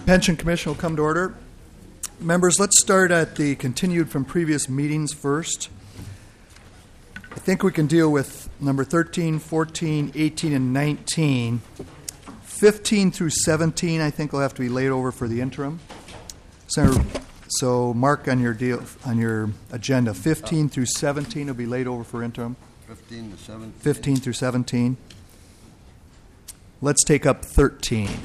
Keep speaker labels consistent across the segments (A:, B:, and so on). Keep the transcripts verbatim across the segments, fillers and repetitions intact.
A: Pension Commission will come to order. Members, let's start at the continued from previous meetings first. I think we can deal with number thirteen, fourteen, eighteen, and nineteen. fifteen through seventeen, I think, will have to be laid over for the interim. Senator, so mark on your deal on your agenda. fifteen through seventeen will be laid over for interim.
B: fifteen to seventeen.
A: fifteen through seventeen. Let's take up thirteen.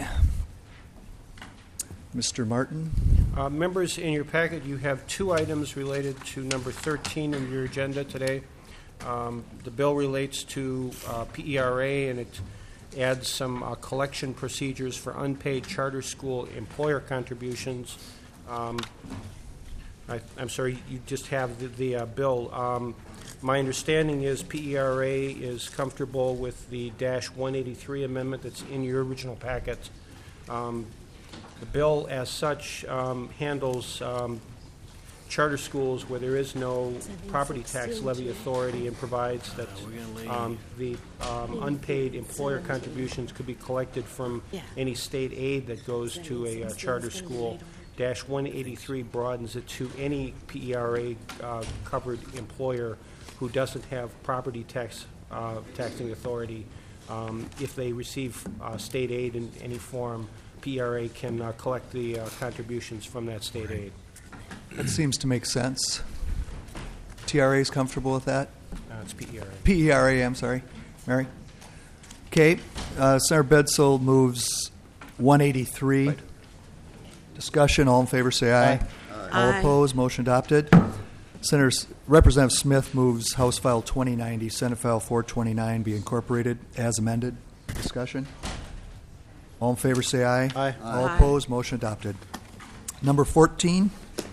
A: Mister Martin.
C: Uh, members, in your packet, you have two items related to number thirteen in your agenda today. Um, the bill relates to uh, P E R A, and it adds some uh, collection procedures for unpaid charter school employer contributions. Um, I, I'm sorry, you just have the, the uh, bill. Um, my understanding is P E R A is comfortable with the dash one eighty-three amendment that's in your original packet. Um, the bill, as such, um, handles um, charter schools where there is no property tax levy authority, and provides that um, the um, unpaid employer contributions could be collected from any state aid that goes to a uh, charter school. Dash one eighty-three broadens it to any P E R A uh, covered employer who doesn't have property tax uh, taxing authority. Um, if they receive uh, state aid in any form, P E R A can uh, collect the uh, contributions from that state aid.
A: That seems to make sense. T R A is comfortable with that?
C: Uh, it's P E R A.
A: P E R A, I'm sorry. Mary? Okay. Uh, Senator Bedsole moves one eighty-three. Right. Discussion. All in favor say aye.
B: Aye.
A: All
D: Aye.
A: opposed, motion adopted. Senator S- Representative Smith moves House File twenty ninety, Senate File four twenty-nine be incorporated as amended. Discussion. All in favor say aye.
B: Aye.
A: All
D: Aye.
A: opposed, motion adopted. Number fourteen.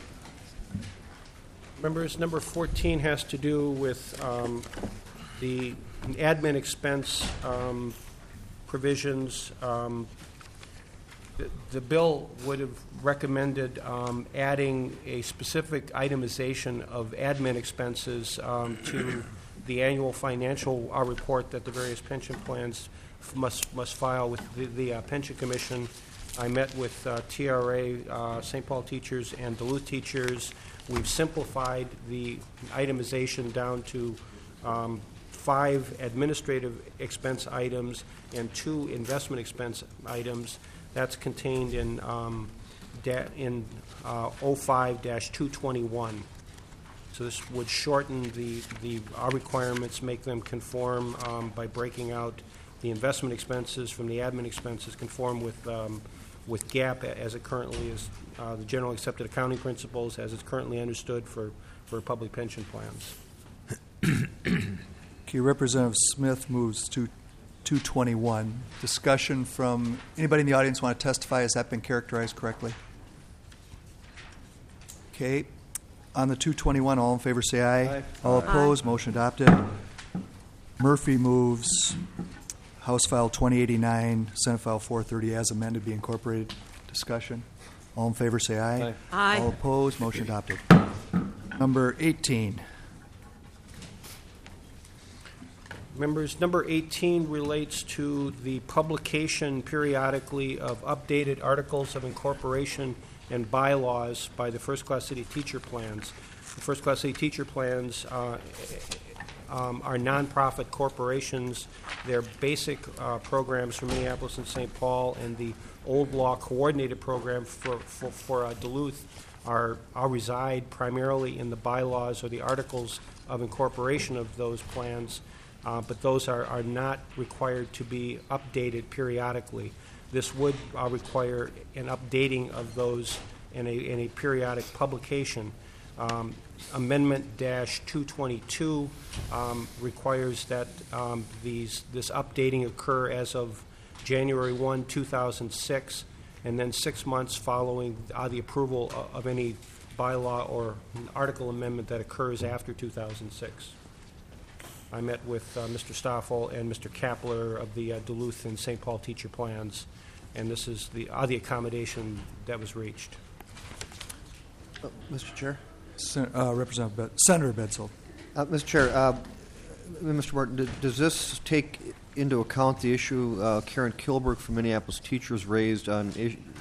C: Members, number fourteen has to do with um, the admin expense um, provisions. Um, the, the bill would have recommended um, adding a specific itemization of admin expenses um, to the annual financial uh, report that the various pension plans f- must must file with the, the uh, Pension Commission. I met with uh, T R A, uh, Saint Paul teachers, and Duluth teachers. We've simplified the itemization down to um, five administrative expense items and two investment expense items. That's contained in um, da- in uh, oh five dash two twenty-one. So this would shorten the the our requirements, make them conform um, by breaking out the investment expenses from the admin expenses, conform with um, with GAAP as it currently is, uh, the generally accepted accounting principles as it's currently understood for, for public pension plans.
A: Okay, Representative Smith moves to two twenty-one. Discussion from anybody in the audience want to testify? Has that been characterized correctly? Okay. On the two twenty-one, all in favor say aye.
B: Aye.
A: All opposed, motion adopted. Murphy moves House File twenty eighty-nine, Senate File four thirty as amended be incorporated. Discussion. All in favor say aye.
B: Aye.
D: Aye.
A: All opposed, motion adopted. Number eighteen.
C: Members, number eighteen relates to the publication periodically of updated articles of incorporation and bylaws by the First Class City Teacher Plans. The First Class City Teacher Plans uh, um, are nonprofit corporations. They're basic uh, programs for Minneapolis and Saint Paul, and the Old Law Coordinated Program for, for, for uh, Duluth are, are reside primarily in the bylaws or the articles of incorporation of those plans. Uh, but those are, are not required to be updated periodically. This would uh, require an updating of those in a, in a periodic publication. Um, Amendment dash two twenty-two um, requires that um, these this updating occur as of January first, two thousand six, and then six months following uh, the approval of, of any bylaw or article amendment that occurs after two thousand six. I met with uh, Mister Stoffel and Mister Kapler of the uh, Duluth and Saint Paul teacher plans, and this is the uh, the accommodation that was reached.
B: Uh, Mister Chair?
A: Sen- uh, Representative Bed- Senator Bedsole.
B: Uh, Mister Chair, uh, Mister Martin, d- does this take into account the issue uh, Karen Kilberg from Minneapolis Teachers raised on is-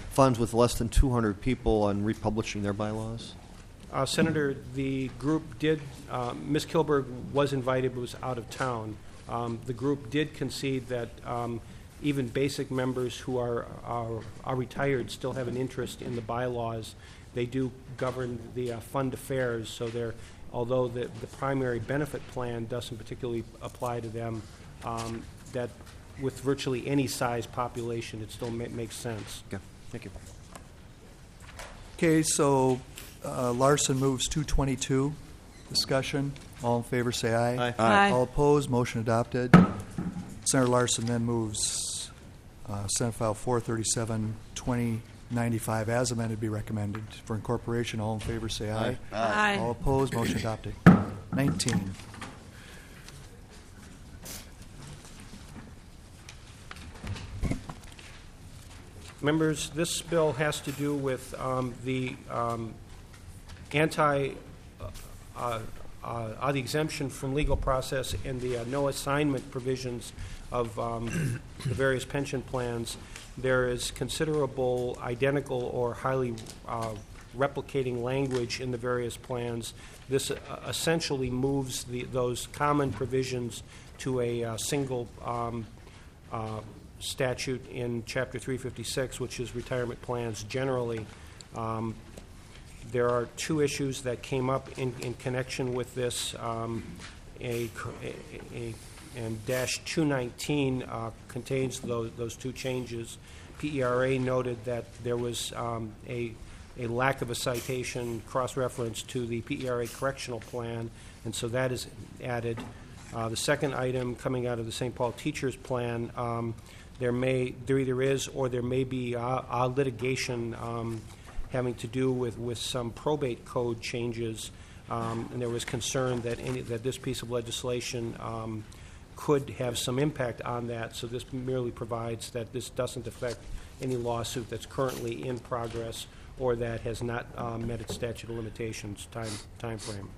B: funds with less than two hundred people on republishing their bylaws?
C: Uh, Senator, the group did, uh, Miz Kilberg was invited but was out of town. Um, the group did concede that um, even basic members who are, are, are retired still have an interest in the bylaws. They do govern the uh, fund affairs, so they're, although the, the primary benefit plan doesn't particularly apply to them, um, that with virtually any size population, it still ma- makes sense.
B: Okay, thank you.
A: Okay, so uh, Larson moves two twenty-two. Discussion. All in favor, say aye.
B: Aye.
D: Aye.
A: All opposed, motion adopted. Senator Larson then moves uh, Senate File four thirty-seven, twenty ninety-five as amended be recommended for incorporation. All in favor, say aye.
D: Aye.
A: All opposed, motion adopted. nineteen.
C: Members, this bill has to do with um, the um, anti, uh, uh, uh, the exemption from legal process and the uh, no assignment provisions of um, the various pension plans. There is considerable identical or highly uh, replicating language in the various plans. This uh, essentially moves the, those common provisions to a uh, single um, uh, statute in Chapter three fifty-six, which is retirement plans generally. Um, there are two issues that came up in, in connection with this. Um, a, a, a and dash two nineteen uh, contains those, those two changes. P E R A noted that there was um, a, a lack of a citation cross-reference to the P E R A correctional plan, and so that is added. Uh, the second item coming out of the Saint Paul Teachers Plan, um, there may there either is or there may be uh, uh, litigation um, having to do with, with some probate code changes, um, and there was concern that any that this piece of legislation um, could have some impact on that. So this merely provides that this doesn't affect any lawsuit that's currently in progress or that has not uh, met its statute of limitations time time frame.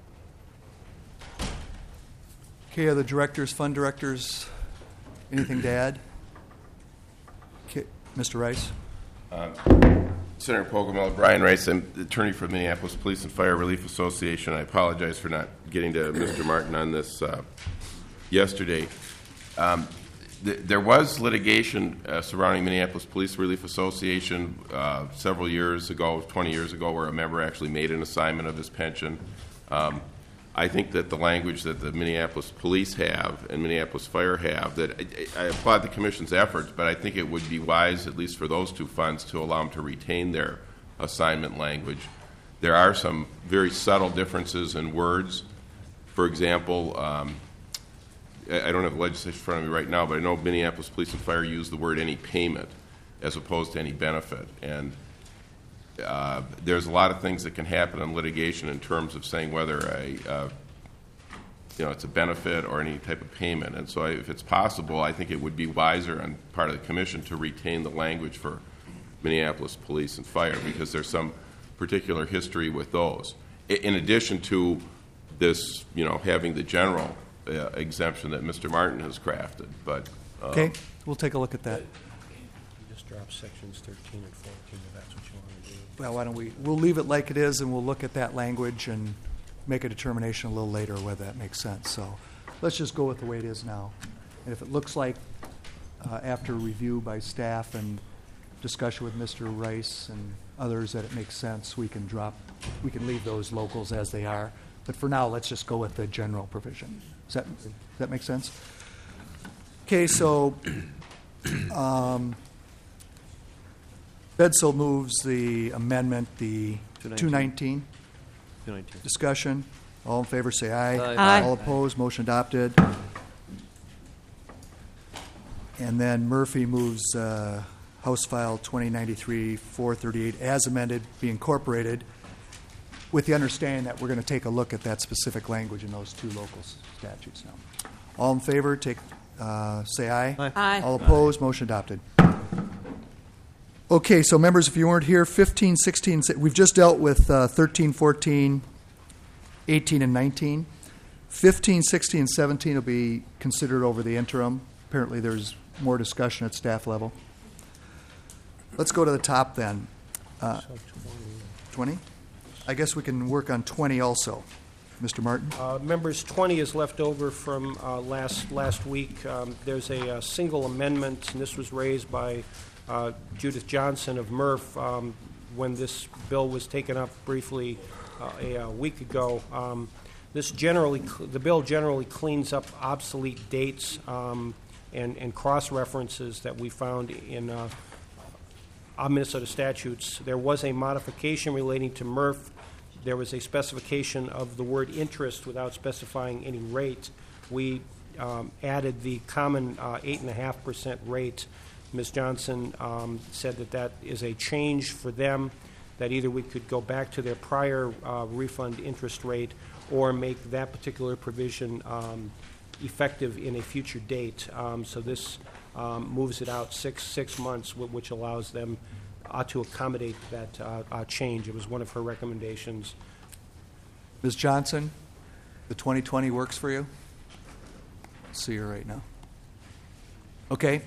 A: Okay, are the directors, fund directors, anything to add? Okay, Mister Rice?
E: Senator Pogomel, Brian Rice. I'm the attorney for the Minneapolis Police and Fire Relief Association. I apologize for not getting to Mister Martin on this uh, yesterday. Um, th- there was litigation uh, surrounding Minneapolis Police Relief Association uh, several years ago, twenty years ago, where a member actually made an assignment of his pension. Um, I think that the language that the Minneapolis Police have and Minneapolis Fire have, that I, I applaud the Commission's efforts, but I think it would be wise, at least for those two funds, to allow them to retain their assignment language. There are some very subtle differences in words. For example, um, I don't have the legislation in front of me right now, but I know Minneapolis Police and Fire use the word any payment as opposed to any benefit. And uh, there's a lot of things that can happen in litigation in terms of saying whether a, uh, you know, it's a benefit or any type of payment. And so if it's possible, I think it would be wiser on part of the Commission to retain the language for Minneapolis Police and Fire, because there's some particular history with those. In addition to this, you know, having the general uh, exemption that Mister Martin has crafted. But uh,
A: Okay, we'll take a look at that.
C: You just drop sections thirteen and fourteen if that's what you want to do.
A: Well, why don't we, we'll leave it like it is, and we'll look at that language and make a determination a little later whether that makes sense. So let's just go with the way it is now. And if it looks like, uh, after review by staff and discussion with Mister Rice and others, that it makes sense, we can drop, we can leave those locals as they are. But for now, let's just go with the general provision. Does that, does that make sense? Okay, so um, Bedsell moves the amendment, the two nineteen.
B: two nineteen.
A: Discussion. All in favor, say aye.
B: Aye.
D: Aye.
A: All opposed, motion adopted. And then Murphy moves uh, House File twenty ninety-three four thirty-eight as amended, be incorporated, with the understanding that we're going to take a look at that specific language in those two local statutes now. All in favor, take, uh, say aye.
B: Aye.
D: Aye.
A: All opposed, motion adopted. Okay, so members, if you weren't here, fifteen, sixteen, we've just dealt with uh, thirteen, fourteen, eighteen, and nineteen. fifteen, sixteen, and seventeen will be considered over the interim. Apparently there's more discussion at staff level. let's go to the top then. Uh, twenty? I guess we can work on twenty also. Mister Martin?
C: Uh, Members, twenty is left over from uh, last last week. Um, There's a, uh single amendment, and this was raised by uh, Judith Johnson of Murph um, when this bill was taken up briefly uh, a, a week ago. Um, This generally, the bill generally cleans up obsolete dates um, and, and cross-references that we found in uh, our Minnesota statutes. There was a modification relating to Murph. There was a specification of the word interest without specifying any rate. We um, added the common uh, eight point five percent rate. Miz Johnson um, said that that is a change for them, that either we could go back to their prior uh, refund interest rate or make that particular provision um, effective in a future date. Um, so this um, moves it out six six months, wh- which allows them uh, to accommodate that uh, uh, change. It was one of her recommendations.
A: Miz Johnson, the twenty twenty works for you? See her right now. Okay.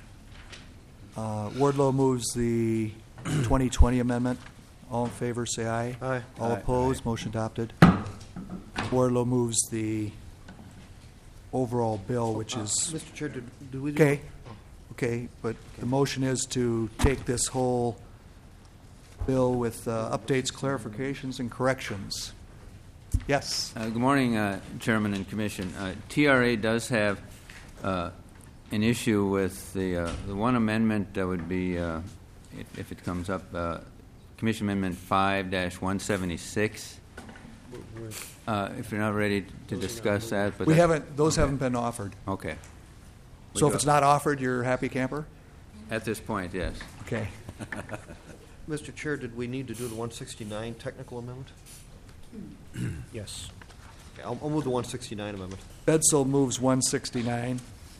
A: Uh, Wardlow moves the twenty twenty amendment. All in favor, say aye.
B: Aye.
A: All
E: Aye.
A: opposed, motion adopted. Wardlow moves the overall bill, which
B: Uh,
A: is,
B: Mister Chair, did, did we do?
A: okay, okay, but the motion is to take this whole bill with uh, updates, clarifications, and corrections. Yes.
D: Uh, Good morning, uh, Chairman and Commission. Uh, T R A does have uh, an issue with the uh, the one amendment that would be, uh, if, if it comes up, uh, Commission Amendment five dash one seventy-six. Uh, if you're not ready to discuss that, but
A: We
D: that-
A: haven't, those haven't been offered.
D: Okay. We
A: So if
D: go-
A: it's not offered, you're happy camper?
D: At this point, yes.
A: Okay.
B: Mister Chair, did we need to do the one sixty-nine technical amendment?
C: Yes.
B: Okay, I'll, I'll move the one sixty-nine amendment.
A: Bedsole moves one sixty-nine.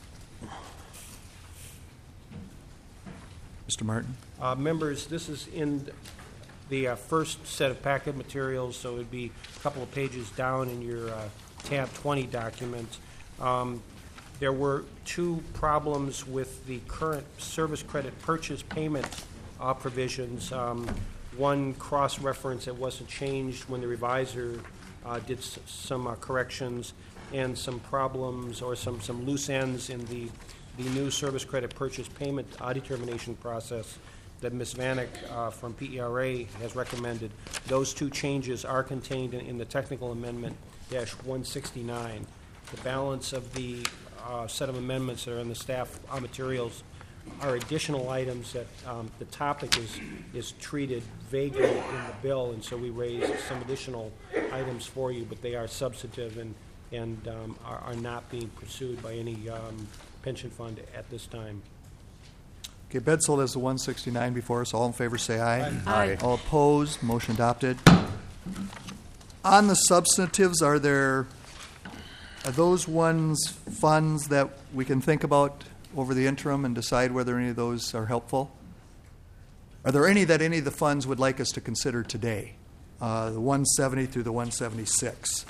A: Mister Martin?
C: Uh, Members, this is in the uh, first set of packet materials, so it would be a couple of pages down in your uh, tab twenty document. Um, There were two problems with the current service credit purchase payment uh, provisions. Um, One cross-reference that wasn't changed when the reviser uh, did s- some uh, corrections, and some problems or some, some loose ends in the, the new service credit purchase payment uh, determination process that Miz Vanek uh, from P E R A has recommended. Those two changes are contained in, in the technical amendment dash one sixty-nine. The balance of the uh, set of amendments that are in the staff uh, materials are additional items that um, the topic is is treated vaguely in the bill, and so we raised some additional items for you, but they are substantive and and um, are, are not being pursued by any um, pension fund at this time.
A: Okay, Bedsole has the one sixty-nine before us. All in favor, say aye.
F: Aye.
A: All opposed, motion adopted. On the substantives, are there, are those ones funds that we can think about over the interim and decide whether any of those are helpful? Are there any that any of the funds would like us to consider today? Uh, the one seventy through the one seventy-six?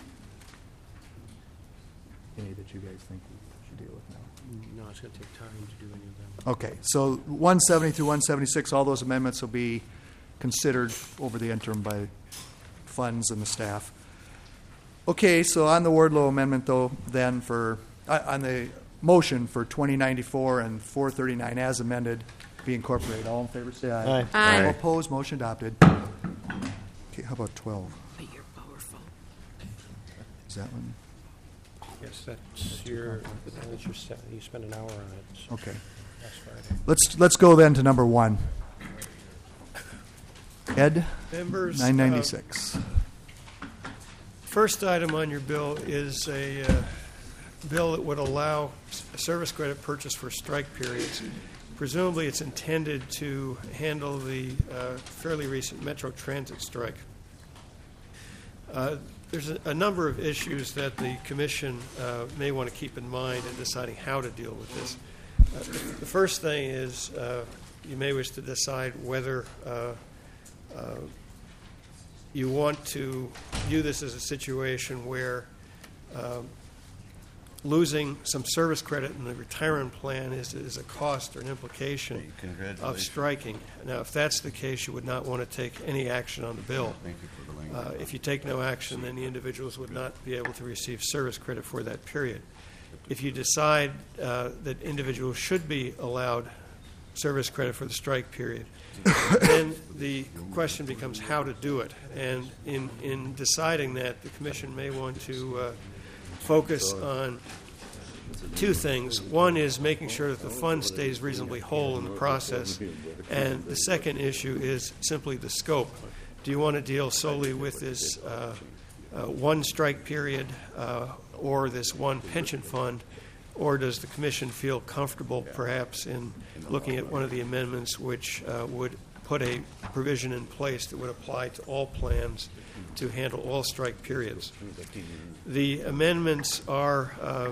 A: Any that you guys think we should deal with now?
C: No, it's going to take time to do any of them.
A: Okay, so one seventy through one seventy-six, all those amendments will be considered over the interim by funds and the staff. Okay, so on the Wardlow amendment, though, then for, uh, on the motion for twenty ninety-four and four thirty-nine as amended, be incorporated. All in favor, say aye.
B: Aye.
F: Aye.
A: All opposed, motion adopted. Okay, how about twelve?
F: But you're powerful.
A: Is that one?
C: Yes, that's your, that's your, set. You spent an hour on it so
A: Okay.
C: last Friday.
A: Let's, let's go then to number one. Ed,
G: Members,
A: nine
G: uh,
A: ninety-six.
G: first item on your bill is a uh, bill that would allow s- service credit purchase for strike periods. Presumably, it's intended to handle the uh, fairly recent Metro Transit strike. Uh, There's a a number of issues that the commission uh, may want to keep in mind in deciding how to deal with this. Uh, The first thing is uh, you may wish to decide whether uh, uh, you want to view this as a situation where um, losing some service credit in the retirement plan is, is a cost or an implication of striking. Now, if that's the case, you would not want to take any action on the bill. Uh, if you take no action, then the individuals would not be able to receive service credit for that period. If you decide uh, that individuals should be allowed service credit for the strike period, then the question becomes how to do it. And in, in deciding that, the Commission may want to uh, focus on two things. One is making sure that the fund stays reasonably whole in the process. And the second issue is simply the scope. Do you want to deal solely with this uh, uh, one strike period uh, or this one pension fund, or does the Commission feel comfortable perhaps in looking at one of the amendments which uh, would put a provision in place that would apply to all plans to handle all strike periods? The amendments are uh,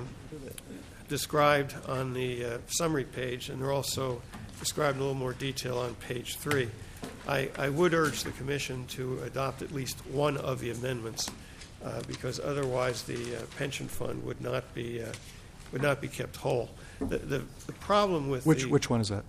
G: described on the uh, summary page, and they're also described in a little more detail on page three. I, I would urge the Commission to adopt at least one of the amendments uh, because otherwise the uh, pension fund would not be uh, would not be kept whole. The, the, the problem with
A: Which
G: the,
A: which one is that?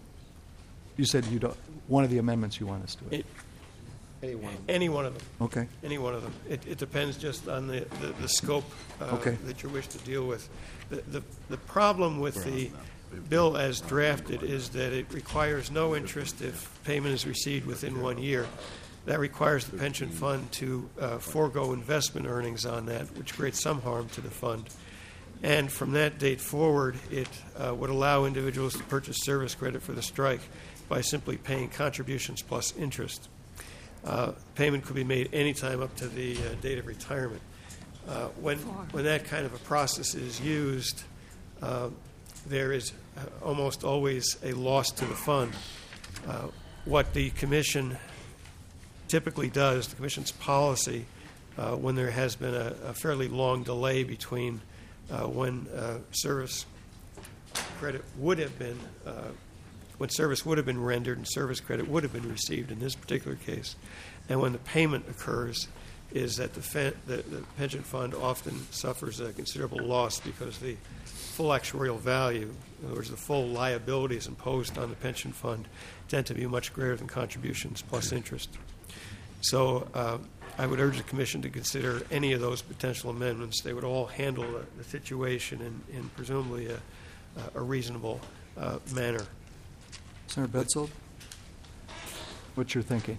A: You said you don't. One of the amendments you want us to.
G: It, any one of them. Any one of them.
A: Okay.
G: Any one of them. It, it depends just on the, the, the scope uh,
A: Okay.
G: that you wish to deal with. The, the, the problem with the bill as drafted is that it requires no interest if payment is received within one year. That requires the pension fund to uh, forego investment earnings on that, which creates some harm to the fund. And from that date forward, it uh, would allow individuals to purchase service credit for the strike by simply paying contributions plus interest. Uh, payment could be made any time up to the uh, date of retirement. Uh, when, when that kind of a process is used, uh, there is uh, almost always a loss to the fund. Uh, what the Commission typically does, the Commission's policy, uh, when there has been a, a fairly long delay between uh, when uh, service credit would have been, uh, when service would have been rendered and service credit would have been received in this particular case, and when the payment occurs, is that the, fe- the, the pension fund often suffers a considerable loss because the full actuarial value, in other words, the full liabilities imposed on the pension fund, tend to be much greater than contributions plus interest. So uh, I would urge the Commission to consider any of those potential amendments. They would all handle the, the situation in, in presumably a, a reasonable uh, manner.
A: Senator Betzold, what's your thinking?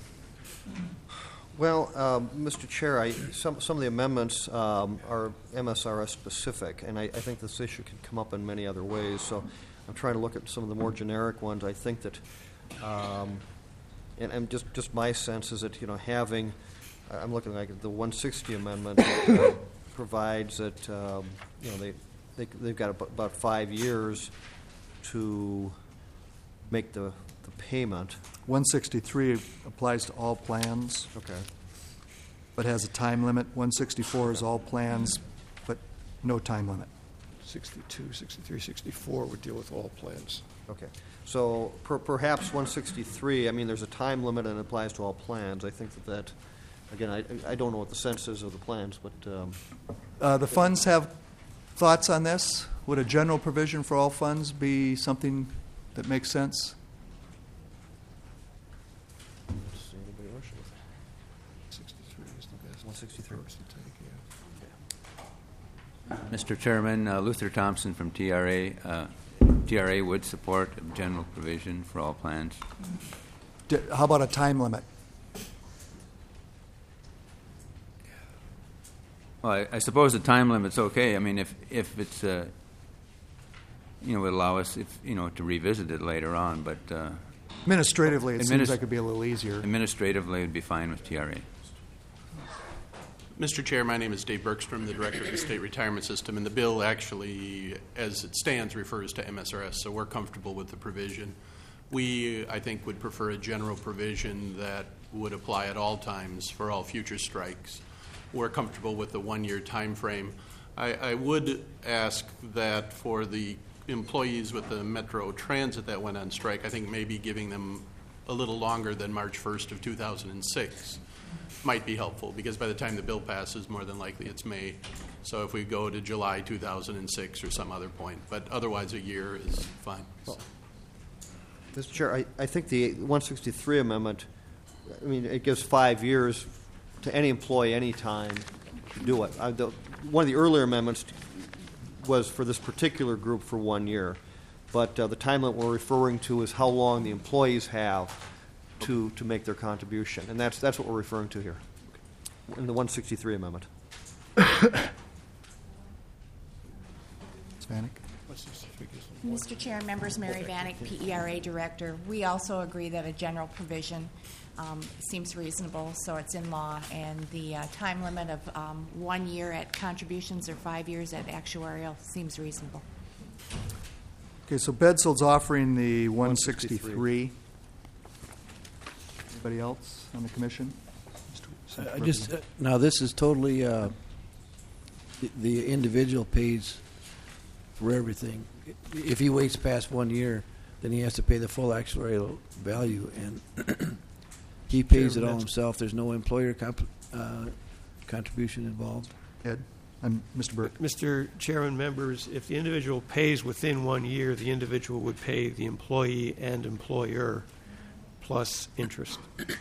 B: Well, um, Mister Chair, I, some, some of the amendments um, are M S R S specific, and I, I think this issue can come up in many other ways. So I'm trying to look at some of the more generic ones. I think that, um, and, and just, just my sense is that, you know, having, I'm looking like the one sixty amendment uh, provides that, um, you know, they, they, they've got about, about five years to make the, the payment.
A: one sixty-three applies to all plans,
B: Okay.
A: but has a time limit. one sixty-four is all plans, but no time limit.
G: sixty-two, sixty-three, sixty-four would deal with all plans.
B: Okay. So per, perhaps one sixty-three, I mean, there's a time limit and it applies to all plans. I think that that, again, I, I don't know what the sense is of the plans, but um,
A: Uh, the funds have thoughts on this? Would a general provision for all funds be something that makes sense?
B: let's see, anybody else?
G: sixty-three is the best.
B: one sixty-three.
G: First to take, yeah.
D: Mister Chairman, uh, Luther Thompson from T R A. Uh, T R A would support a general provision for all plans.
A: D- How about a time limit?
D: Well, I, I suppose the time limit's okay. I mean, if if it's uh, you know, would allow us, if you know, to revisit it later on. But uh,
A: Administratively, it seems
D: Administ-
A: like it'd be a little easier.
D: administratively, it'd be fine with T R A.
F: Mister Chair, my name is Dave Bergstrom, the Director of the State Retirement System, and the bill actually, as it stands, refers to M S R S, so we're comfortable with the provision. We, I think, would prefer a general provision that would apply at all times for all future strikes. We're comfortable with the one-year time frame. I, I would ask that for the employees with the Metro Transit that went on strike, I think maybe giving them a little longer than March first of two thousand six. might be helpful, because by the time the bill passes, more than likely it's May. So if we go to July two thousand six or some other point, but otherwise a year is fine.
B: Mister Chair, I, I think the one sixty-three amendment, I mean, it gives five years to any employee, any time to do it. I, the, one of the earlier amendments was for this particular group for one year. But uh, the time limit we're referring to is how long the employees have to, to make their contribution. And that's, that's what we're referring to here in the one sixty-three amendment.
A: Vanek?
H: Mister Chair and members, Mary Vanek, P E R A Director. We also agree that a general provision um, seems reasonable, so it's in law, and the uh, time limit of um, one year at contributions or five years at actuarial seems reasonable.
A: Okay, so Bedsold's offering the one sixty-three. Anybody else on the commission? Mister
I: I just uh, now this is totally uh, the, the individual pays for everything. If he waits past one year, then he has to pay the full actuarial value, and he pays it all himself. There's no employer comp- uh, contribution involved.
A: Ed? And Mister Burke?
G: Mister Chairman, members, if the individual pays within one year, the individual would pay the employee and employer plus interest.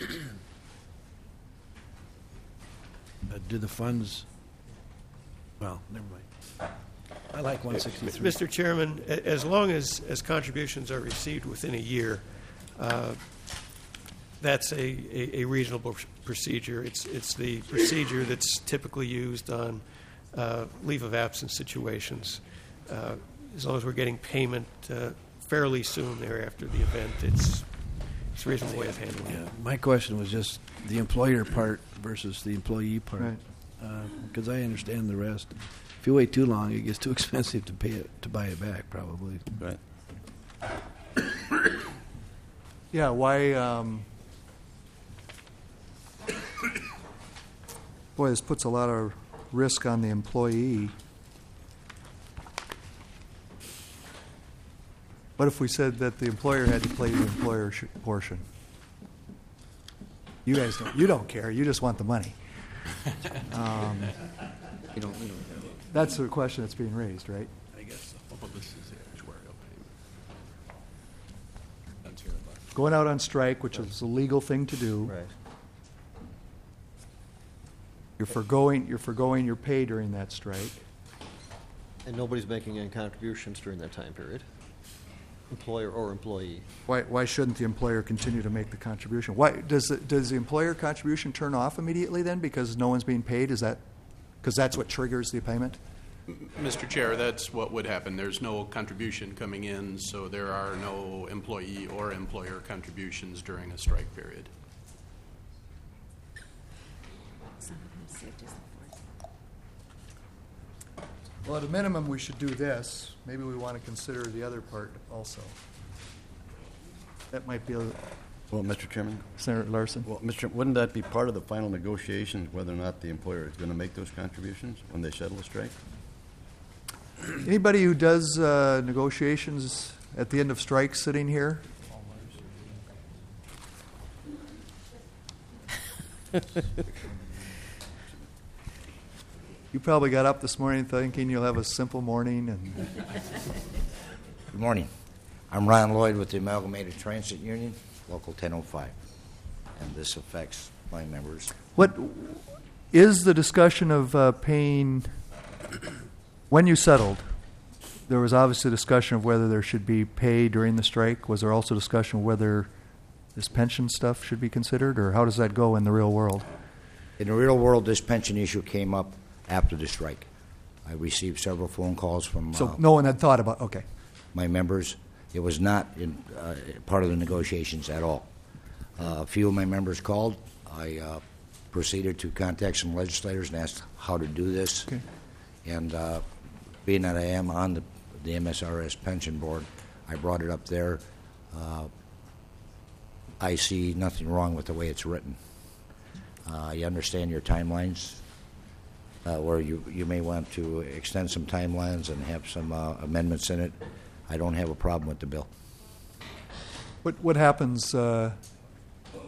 I: Uh, do the funds? Well, never mind. I like one sixty-three.
G: Mister Chairman, a- as long as, as contributions are received within a year, uh, that's a, a, a reasonable pr- procedure. It's, it's the procedure that's typically used on uh, leave of absence situations. Uh, as long as we're getting payment uh, fairly soon thereafter the event, it's, it's a reasonable way of handling it.
I: Yeah, my question was just the employer part versus the employee part,
A: Right.
I: because I understand the rest. If you wait too long, it gets too expensive to pay it to buy it back, probably.
J: Right.
A: Yeah, why, um, boy, this puts a lot of risk on the employee. What if we said that the employer had to pay the employer sh- portion? You guys don't, you don't care, you just want the money. Um,
J: You don't, you don't.
A: That's the question that's being raised, right?
F: I guess well, this is the actuarial payment. That's here.
A: Going out on strike, which is a legal thing to do.
B: Right.
A: You're foregoing, you're foregoing your pay during that strike.
B: And nobody's making any contributions during that time period, employer or employee.
A: Why, why shouldn't the employer continue to make the contribution? Why, does, the- does the employer contribution turn off immediately then because no one's being paid? Is that, because that's what triggers the payment?
F: Mister Chair, that's what would happen. There's no contribution coming in, so there are no employee or employer contributions during a strike period.
A: Well, at a minimum, we should do this. Maybe we want to consider the other part also. That might be a,
J: Well, Mister Chairman,
A: Senator Larson.
J: well, Mister wouldn't that be part of the final negotiations, whether or not the employer is going to make those contributions when they settle a strike?
A: Anybody who does uh, negotiations at the end of strikes sitting here? You probably got up this morning thinking you'll have a simple morning, and
K: Good morning. I'm Ron Lloyd with the Amalgamated Transit Union, Local ten oh five, and this affects my members.
A: what is the discussion of uh, paying, when you settled, there was obviously discussion of whether there should be pay during the strike. Was there also discussion of whether this pension stuff should be considered, or how does that go in the real world?
K: In the real world, this pension issue came up after the strike. I received several phone calls from
A: So
K: uh,
A: no one had thought about, okay.
K: my members. It was not in, uh, part of the negotiations at all. Uh, a few of my members called. I uh, proceeded to contact some legislators and asked how to do this.
A: Okay.
K: And uh, being that I am on the, the M S R S pension board, I brought it up there. Uh, I see nothing wrong with the way it's written. Uh, I understand your timelines, uh, where you, you may want to extend some timelines and have some uh, amendments in it. I don't have a problem with the bill.
A: What what happens uh,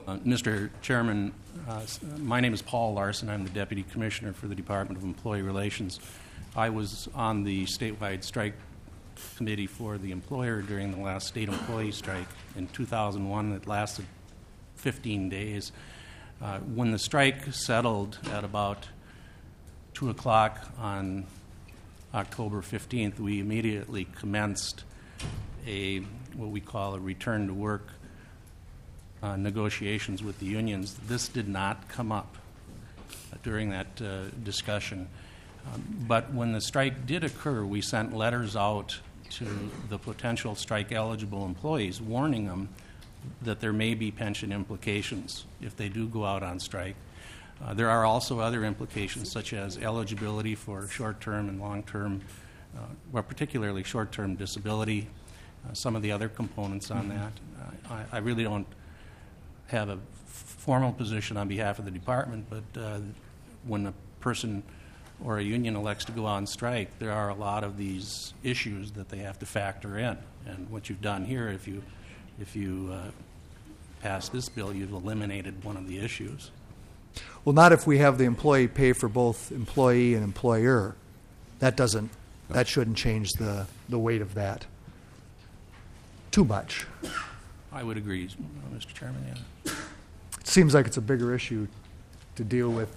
L: Uh, Mister Chairman, uh, my name is Paul Larson. I'm the Deputy Commissioner for the Department of Employee Relations. I was on the statewide strike committee for the employer during the last state employee strike in two thousand one that lasted fifteen days. Uh, when the strike settled at about two o'clock on October fifteenth, we immediately commenced a what we call a return to work uh, negotiations with the unions. This did not come up during that uh, discussion. Um, but when the strike did occur, we sent letters out to the potential strike-eligible employees, warning them that there may be pension implications if they do go out on strike. Uh, there are also other implications, such as eligibility for short-term and long-term, uh, well, particularly short-term disability, uh, some of the other components on that. Uh, I, I really don't have a f- formal position on behalf of the department, but uh, when a person or a union elects to go on strike, there are a lot of these issues that they have to factor in. And what you've done here, if you if you uh, pass this bill, you've eliminated one of the issues.
A: Well, not if we have the employee pay for both employee and employer. That doesn't, that shouldn't change the, the weight of that too much.
L: I would agree, Mister Chairman, yeah.
A: It seems like it's a bigger issue to deal with.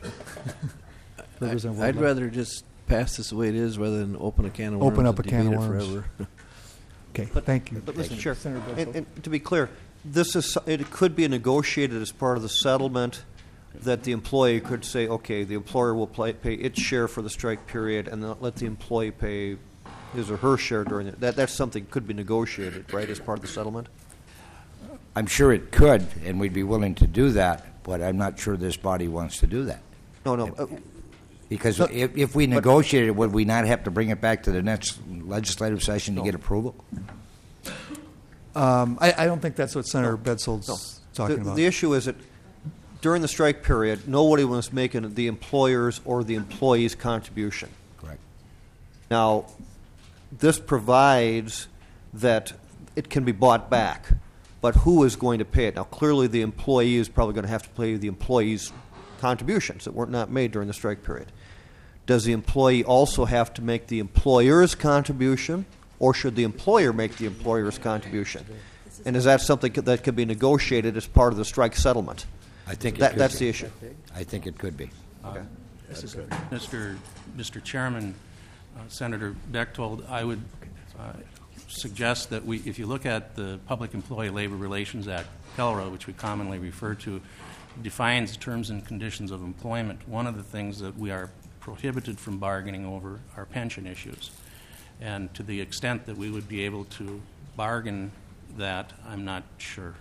I: I'd, I'd rather just pass this the way it is rather than open a can of worms.
A: Open up a
I: and
A: can of
I: debate it
A: worms.
I: forever.
A: Okay,
B: But-
A: thank you.
B: But, Mister Chair,
A: Senator
B: and,
A: Betzel.
B: and to be clear, this is, it could be negotiated as part of the settlement that the employee could say, okay, the employer will play, pay its share for the strike period and then let the employee pay his or her share during it. That, that's something could be negotiated, right, as part of the settlement?
K: I'm sure it could, and we'd be willing to do that, but I'm not sure this body wants to do that.
B: No, no. Uh,
K: Because
B: No,
K: if, if we
B: but-
K: negotiated it, would we not have to bring it back to the next legislative session to
B: No.
K: get approval?
A: Um, I, I don't think that's what Senator Betzel's
B: no.
A: talking
B: the,
A: about.
B: The issue is that during the strike period, nobody was making the employer's or the employee's contribution.
K: Correct.
B: Now, this provides that it can be bought back, but who is going to pay it? Now, clearly the employee is probably going to have to pay the employee's contributions that were not made during the strike period. Does the employee also have to make the employer's contribution, or should the employer make the employer's contribution? And is that something that could be negotiated as part of the strike settlement?
K: I think it
B: That,
K: could
B: that's
K: be.
B: the issue.
K: I think it could be.
B: Okay.
L: Mister Mister Chairman, uh, Senator Bechtold, I would uh, suggest that we, if you look at the Public Employee Labor Relations Act, PELRA, which we commonly refer to, defines terms and conditions of employment. One of the things that we are prohibited from bargaining over are pension issues. And to the extent that we would be able to bargain that, I'm not sure.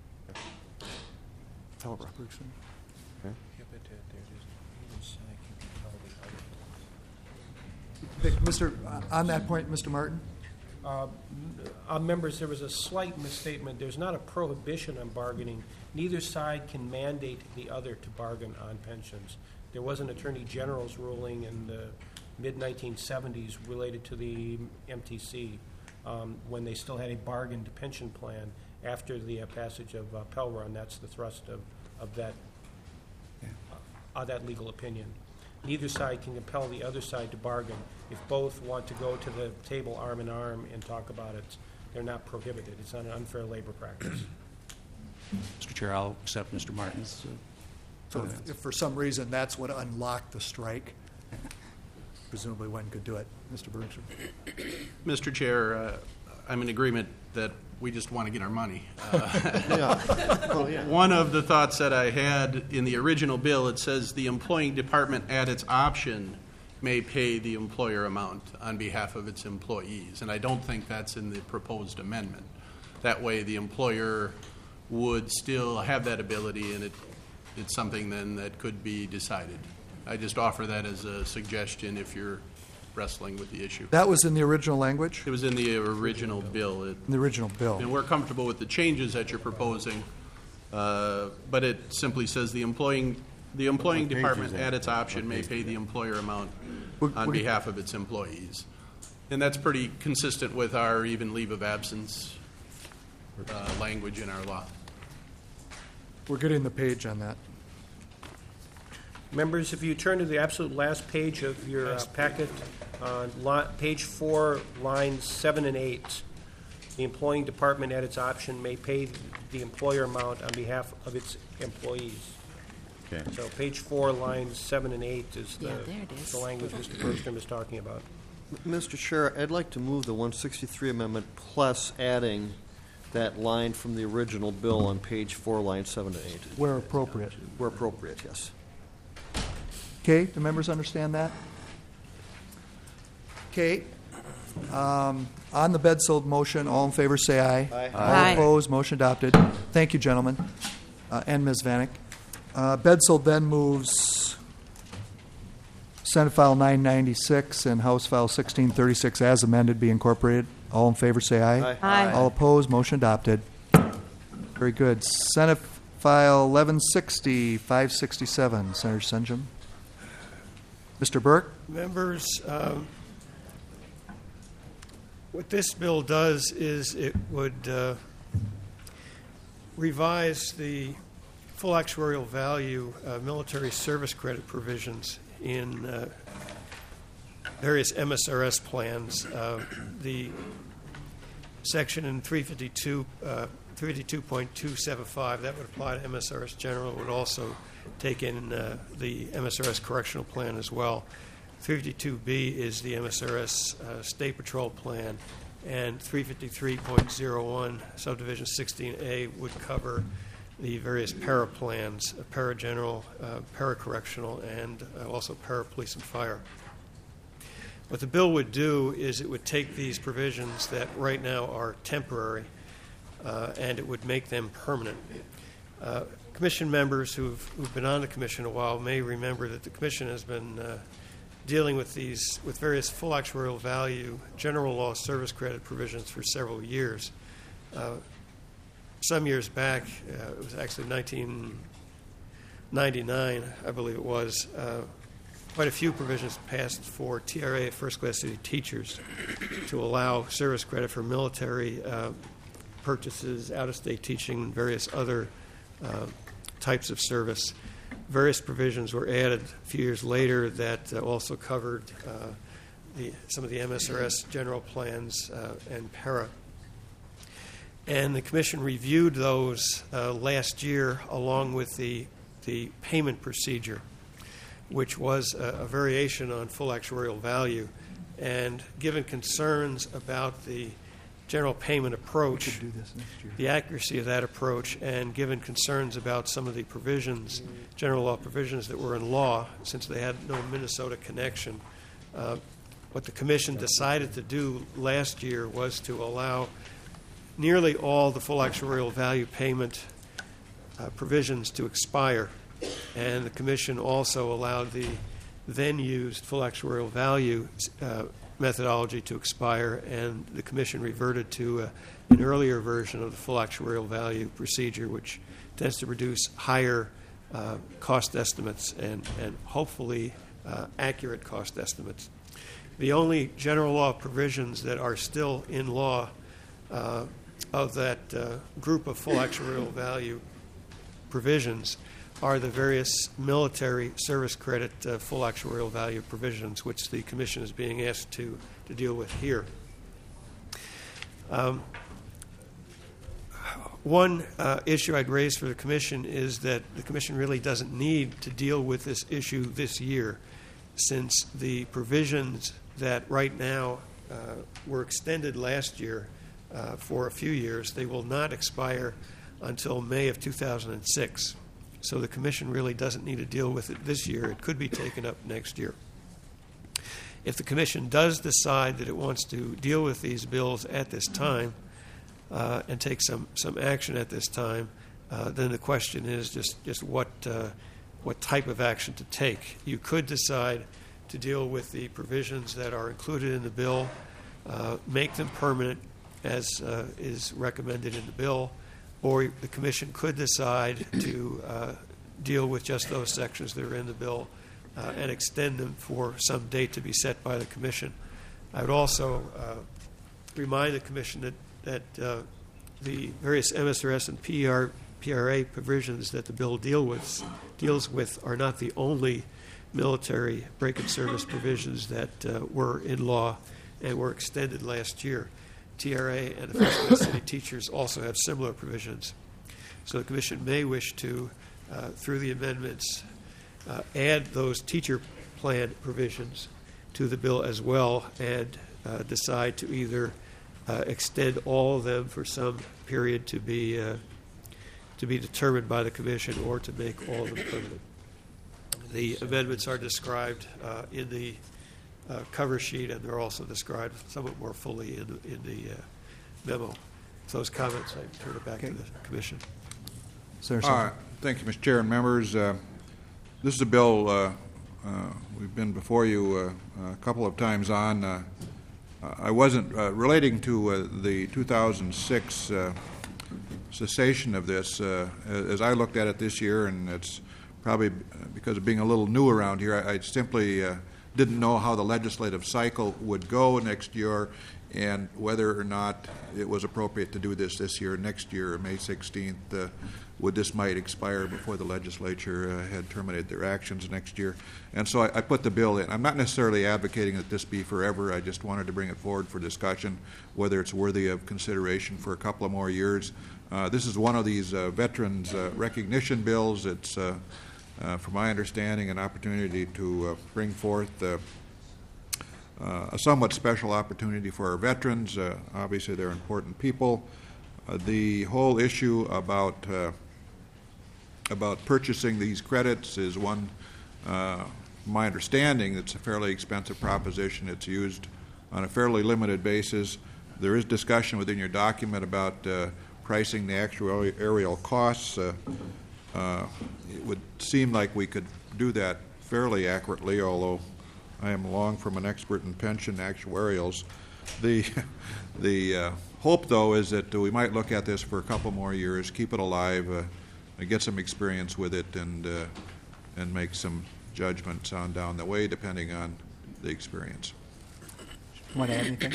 A: Okay, Mister uh, on that point, Mister Martin?
C: Uh, uh, members, there was a slight misstatement. There's not a prohibition on bargaining. Neither side can mandate the other to bargain on pensions. There was an Attorney General's ruling in the mid nineteen seventies related to the M T C um, when they still had a bargained pension plan after the uh, passage of uh, PELRA, and that's the thrust of, of that, uh, that legal opinion. Neither side can compel the other side to bargain. If both want to go to the table arm in arm and talk about it, they're not prohibited. It's not an unfair labor practice.
L: Mister Chair, I'll accept Mister Martin's. Uh,
A: So if, if for some reason that's what unlocked the strike, presumably one could do it. Mister Bergstrom.
F: Mister Chair, uh, I'm in agreement that we just want to get our money. Uh,
B: Yeah. Well, yeah.
F: One of the thoughts that I had in the original bill, it says the employing department at its option may pay the employer amount on behalf of its employees, and I don't think that's in the proposed amendment. That way the employer would still have that ability, and it, it's something then that could be decided. I just offer that as a suggestion if you're wrestling with the issue.
A: That was in the original language?
F: It was in the original bill. It,
A: In the original bill.
F: and we're comfortable with the changes that you're proposing, uh, but it simply says the employing, the employing
J: What page
F: department
J: is that?
F: at its option may pay the employer amount
A: We're-
F: on
A: we're-
F: behalf of its employees. And that's pretty consistent with our even leave of absence uh, language in our law.
A: We're getting the page on that.
C: Members, if you turn to the absolute last page of your uh, packet, uh, li- page four, lines seven and eight, the employing department at its option may pay the employer amount on behalf of its employees.
J: Okay.
C: So page four, lines seven and eight is the,
H: Yeah, there it is.
C: the language Mister Bergstrom is talking about.
B: Mister Chair, I'd like to move the one sixty-three amendment plus adding that line from the original bill on page four, line seven and eight.
A: Where appropriate.
B: Where appropriate, yes.
A: Okay, do members understand that? Okay. Um, on the bed-sold motion, all in favor say aye.
B: Aye.
A: All
H: Aye.
A: opposed, motion adopted. Thank you, gentlemen, uh, and Miz Vanek. Uh, bed-sold then moves Senate File nine ninety-six and House File sixteen thirty-six as amended be incorporated. All in favor say aye.
B: Aye.
H: Aye.
A: All opposed, motion adopted. Very good. Senate File eleven sixty, five sixty-seven, Senator Senjum. Mister Burke?
G: Members, um, what this bill does is it would uh, revise the full actuarial value uh, military service credit provisions in uh, various M S R S plans. Uh, the section in three fifty-two, uh, three fifty-two point two seven five, that would apply to M S R S General, would also take in uh, the M S R S Correctional Plan as well. three fifty-two B is the M S R S uh, State Patrol Plan, and three fifty-three point oh one, Subdivision sixteen A, would cover the various para plans, uh, para general, uh, para correctional, and uh, also para police and fire. What the bill would do is it would take these provisions that right now are temporary uh, and it would make them permanent. Uh, commission members who've, who've been on the commission a while may remember that the commission has been uh, dealing with these, with various full actuarial value general law service credit provisions for several years. Uh, some years back, uh, it was actually nineteen ninety-nine, I believe it was, uh, quite a few provisions passed for T R A first-class city teachers to allow service credit for military uh, purchases, out-of-state teaching, and various other uh, types of service. Various provisions were added a few years later that uh, also covered uh, the, some of the M S R S general plans uh, and para. And the Commission reviewed those uh, last year along with the, the payment procedure, which was a, a variation on full actuarial value. And given concerns about the general payment approach, the accuracy of that approach, and given concerns about some of the provisions, general law provisions that were in law, since they had no Minnesota connection, uh, what the Commission decided to do last year was to allow nearly all the full actuarial value payment uh, provisions to expire. And the Commission also allowed the then used full actuarial value uh, methodology to expire, and the Commission reverted to uh, an earlier version of the full actuarial value procedure, which tends to produce higher uh, cost estimates and, and hopefully uh, accurate cost estimates. The only general law provisions that are still in law uh, of that uh, group of full actuarial value provisions are the various military service credit uh, full actuarial value provisions, which the Commission is being asked to, to deal with here. Um, one uh, issue I'd raise for the Commission is that the Commission really doesn't need to deal with this issue this year, since the provisions that right now uh, were extended last year uh, for a few years, they will not expire until May of two thousand six. So the Commission really doesn't need to deal with it this year. It could be taken up next year. If the Commission does decide that it wants to deal with these bills at this time uh, and take some, some action at this time, uh, then the question is just, just what, uh, what type of action to take. You could decide to deal with the provisions that are included in the bill, uh, make them permanent as uh, is recommended in the bill, or the Commission could decide to uh, deal with just those sections that are in the bill uh, and extend them for some date to be set by the Commission. I would also uh, remind the Commission that, that uh, the various M S R S and P E R P R A provisions that the bill deal with, deals with are not the only military break-in service provisions that uh, were in law and were extended last year. T R A and the First Class City teachers also have similar provisions. So the Commission may wish to, uh, through the amendments, uh, add those teacher plan provisions to the bill as well, and uh, decide to either uh, extend all of them for some period to be uh, to be determined by the Commission, or to make all of them permanent. The amendments are described uh, in the uh, cover sheet, and they're also described somewhat more fully in, in the uh, memo. With those comments, I turn it back
A: Okay.
G: to the Commission.
A: Senator
M: Uh,
A: Sanford.
M: Thank you, Mister Chair and members. Uh, This is a bill uh, uh, we've been before you uh, a couple of times on. Uh, I wasn't uh, relating to uh, the two thousand six uh, cessation of this. Uh, as I looked at it this year, and it's probably because of being a little new around here, I, I simply uh, didn't know how the legislative cycle would go next year, and whether or not it was appropriate to do this this year, next year, May sixteenth, uh, would this might expire before the legislature uh, had terminated their actions next year. And so I, I put the bill in. I'm not necessarily advocating that this be forever. I just wanted to bring it forward for discussion, whether it's worthy of consideration for a couple of more years. Uh, this is one of these uh, veterans uh, recognition bills. It's, uh, uh, from my understanding, an opportunity to uh, bring forth uh, Uh, a somewhat special opportunity for our veterans. Uh, obviously, they're important people. Uh, the whole issue about uh, about purchasing these credits is one, uh, my understanding, it's a fairly expensive proposition. It's used on a fairly limited basis. There is discussion within your document about uh, pricing the actuarial costs. Uh, uh, it would seem like we could do that fairly accurately, although I am long from an expert in pension actuarials. The the uh, hope, though, is that we might look at this for a couple more years, keep it alive, uh, get some experience with it, and uh, and make some judgments on down the way, depending on the experience.
A: Want to add anything?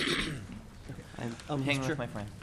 N: I'm
B: Um,
N: hanging
B: Mister
N: with my friend.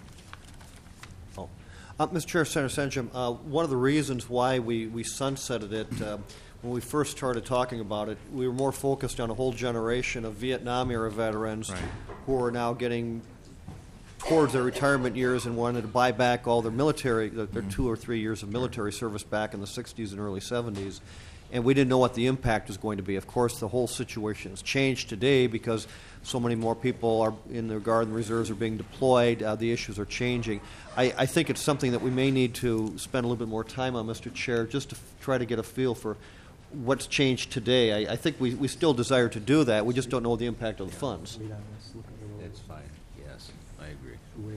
B: Oh. Uh, Mister Chair, Senator Senchum, uh, one of the reasons why we, we sunsetted it, uh, when we first started talking about it, we were more focused on a whole generation of Vietnam-era veterans
M: Right.
B: who are now getting towards their retirement years and wanted to buy back all their military, their their two or three years of military service back in the sixties and early seventies. And we didn't know what the impact was going to be. Of course, the whole situation has changed today because so many more people are in the Guard and Reserves are being deployed. Uh, the issues are changing. I, I think it's something that we may need to spend a little bit more time on, Mister Chair, just to f- try to get a feel for what's changed today. I, I think we, we still desire to do that. We just don't know the impact of the funds.
D: That's fine. Yes, I agree.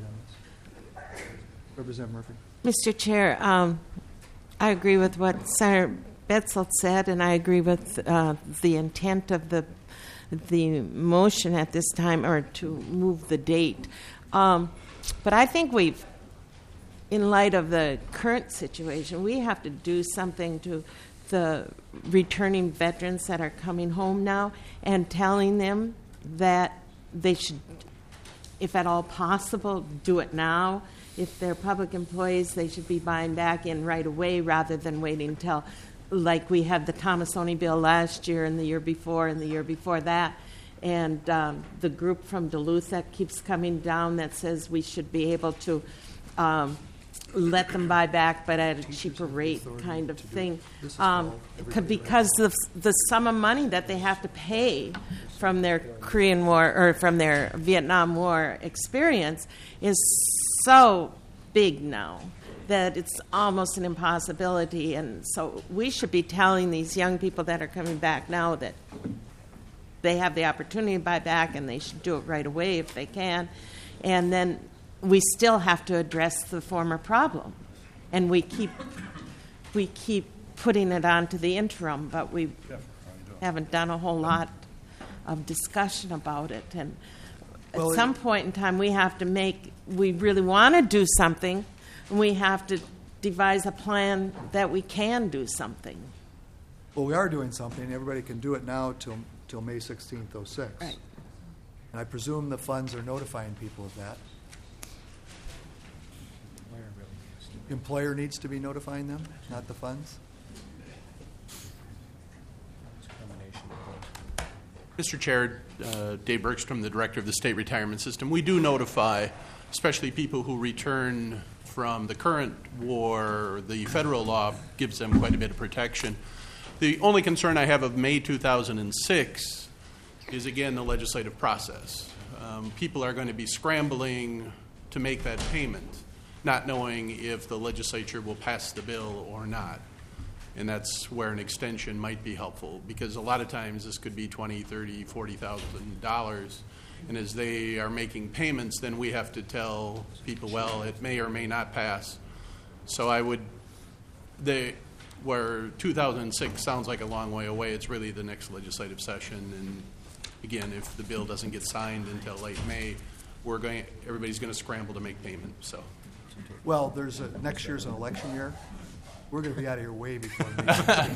A: Representative Murphy.
O: Mister Chair, um, I agree with what Senator Betzel said, and I agree with uh, the intent of the the motion at this time, or to move the date. Um, but I think we've, in light of the current situation, we have to do something to the returning veterans that are coming home now, and telling them that they should, if at all possible, do it now. If they're public employees, they should be buying back in right away rather than waiting until, like we had the Thomasoni bill last year and the year before and the year before that. And um, the group from Duluth that keeps coming down that says we should be able to um, let them buy back, but at a cheaper rate kind of thing. Um, c- because the, the sum of money that they have to pay from their Korean War or from their Vietnam War experience is so big now that it's almost an impossibility. And so we should be telling these young people that are coming back now that they have the opportunity to buy back and they should do it right away if they can. And then we still have to address the former problem. And we keep we keep putting it onto the interim, but we haven't done a whole lot of discussion about it. And
A: Well,
O: at some point in time, we have to make, we really want to do something, and we have to devise a plan that we can do something.
A: Well, we are doing something. Everybody can do it now till till May sixteenth, oh six.
O: Right.
A: And I presume the funds are notifying people of that. The employer needs to be notifying them, not the funds?
F: Mister Chair, uh, Dave Bergstrom, the Director of the State Retirement System, we do notify, especially people who return from the current war. The federal law gives them quite a bit of protection. The only concern I have of May two thousand six is, again, the legislative process. Um, people are going to be scrambling to make that payment, not knowing if the legislature will pass the bill or not. And that's where an extension might be helpful, because a lot of times this could be twenty, thirty, forty thousand dollars, and as they are making payments, then we have to tell people, well, it may or may not pass. So I would, they, where two thousand six sounds like a long way away, it's really the next legislative session. And again, if the bill doesn't get signed until late May, we're going, everybody's going to scramble to make payment. So,
A: well, there's a, next year's an election year. We're going to be out of here way before May.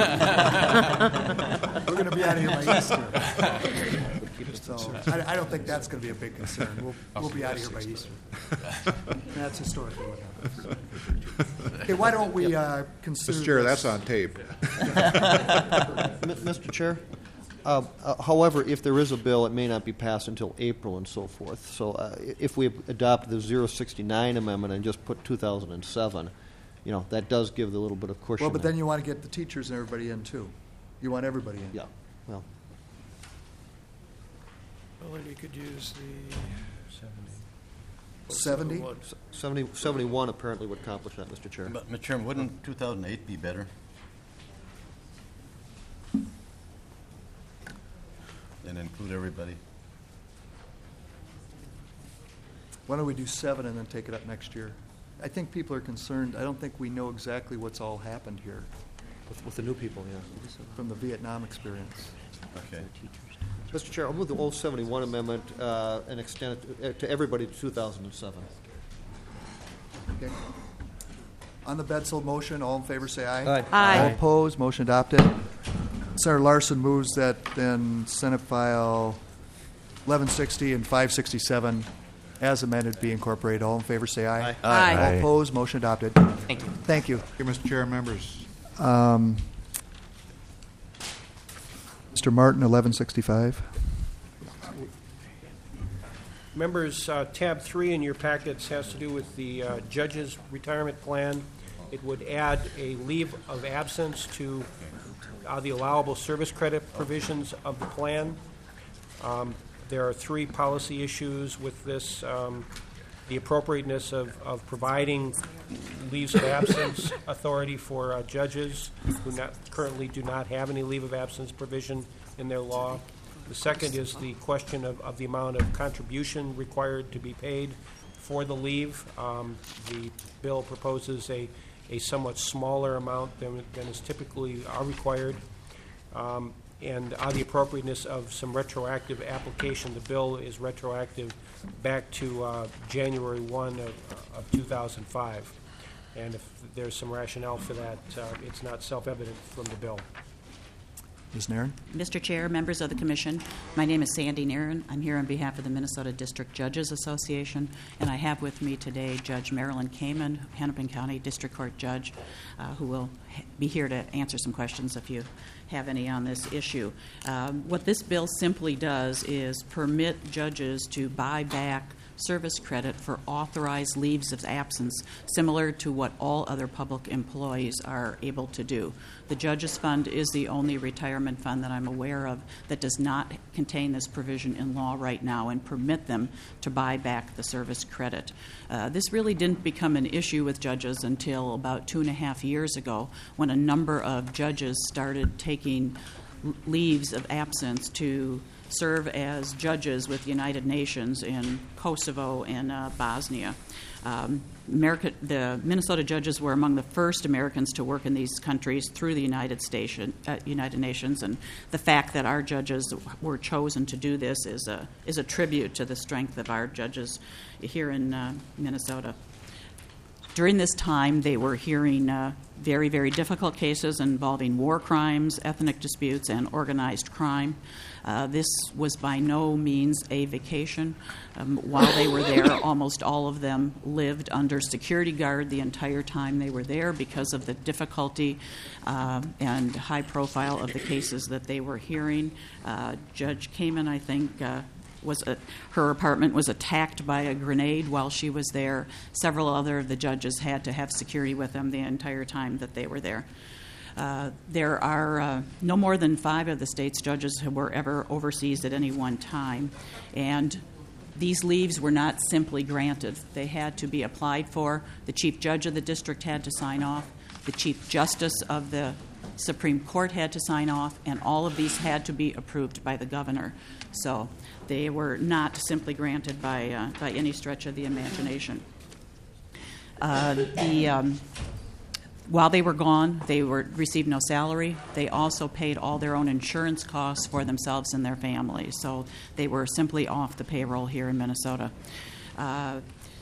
A: We're going to be out of here by Easter. So I, I don't think that's going to be a big concern. We'll, we'll be out of here by Easter. That's historically what happens. Okay, why don't we uh, consider
M: Mister Chair,
A: this?
M: that's on tape.
B: Mister Chair, uh, uh, however, if there is a bill, it may not be passed until April and so forth. So uh, if we adopt the zero sixty-nine amendment and just put two thousand seven, you know, that does give a little bit of cushion.
A: Well, but
B: there.
A: then you want to get the teachers and everybody in, too. You want everybody in.
B: Yeah, well.
G: Well, then you could use the
A: seventy?
B: seventy, seventy-one apparently would accomplish that, Mister Chair.
J: But, Mister Chairman, wouldn't two thousand eight be better? And include everybody?
A: Why don't we do seven and then take it up next year? I think people are concerned. I don't think we know exactly what's all happened here
B: With, with the new people, yeah.
A: from the Vietnam experience.
J: Okay.
B: Mister Chair, I'll move the old seventy-one amendment uh, and extend it to, uh, to everybody to two thousand seven.
A: Okay. On the Bedsole motion, all in favor say aye.
B: Aye.
O: Aye.
A: All opposed, motion adopted. Senator Larson moves that then Senate File eleven sixty and five sixty-seven as amended be incorporated. All in favor say aye.
B: Aye.
O: Aye.
A: All opposed, motion adopted.
C: Thank you.
A: Thank you.
M: Okay, Mister Chair, members.
A: Um, Mister Martin, eleven sixty-five.
C: Members, uh, tab three in your packets has to do with the uh, judge's retirement plan. It would add a leave of absence to uh, the allowable service credit provisions of the plan. Um, there are three policy issues with this. Um, the appropriateness of, of providing leaves of absence authority for uh, judges who not, currently do not have any leave of absence provision in their law. The second is the question of, of the amount of contribution required to be paid for the leave. Um, the bill proposes a, a somewhat smaller amount than, than is typically are required. Um, and on the appropriateness of some retroactive application. The bill is retroactive back to uh, January first of, of two thousand five. And if there's some rationale for that, uh, it's not self-evident from the bill.
A: Miz Nairn?
N: Mister Chair, members of the Commission, my name is Sandy Nairn. I'm here on behalf of the Minnesota District Judges Association, and I have with me today Judge Marilyn Kamen, Hennepin County District Court Judge, uh, who will be here to answer some questions if you have any on this issue. Um, what this bill simply does is permit judges to buy back service credit for authorized leaves of absence, similar to what all other public employees are able to do. The Judges Fund is the only retirement fund that I'm aware of that does not contain this provision in law right now and permit them to buy back the service credit. Uh, this really didn't become an issue with judges until about two and a half years ago, when a number of judges started taking leaves of absence to serve as judges with the United Nations in Kosovo and uh, Bosnia. Um, America, the Minnesota judges were among the first Americans to work in these countries through the United, Station, uh, United Nations, and the fact that our judges were chosen to do this is a, is a tribute to the strength of our judges here in uh, Minnesota. during this time, they were hearing uh, very, very difficult cases involving war crimes, ethnic disputes, and organized crime. Uh, this was by no means a vacation. Um, while they were there, almost all of them lived under security guard the entire time they were there because of the difficulty uh, and high profile of the cases that they were hearing. Uh, Judge Kamen, I think, uh, was a, her apartment was attacked by a grenade while she was there. Several other of the judges had to have security with them the entire time that they were there. Uh, there are uh, no more than five of the state's judges who were ever overseas at any one time, and these leaves were not simply granted. They had to be applied for. The chief judge of the district had to sign off. The chief justice of the Supreme Court had to sign off, and all of these had to be approved by the governor. So they were not simply granted by uh, by any stretch of the imagination. Uh, the um, While they were gone, they were received no salary. They also paid all their own insurance costs for themselves and their families. So they were simply off the payroll here in Minnesota. Uh,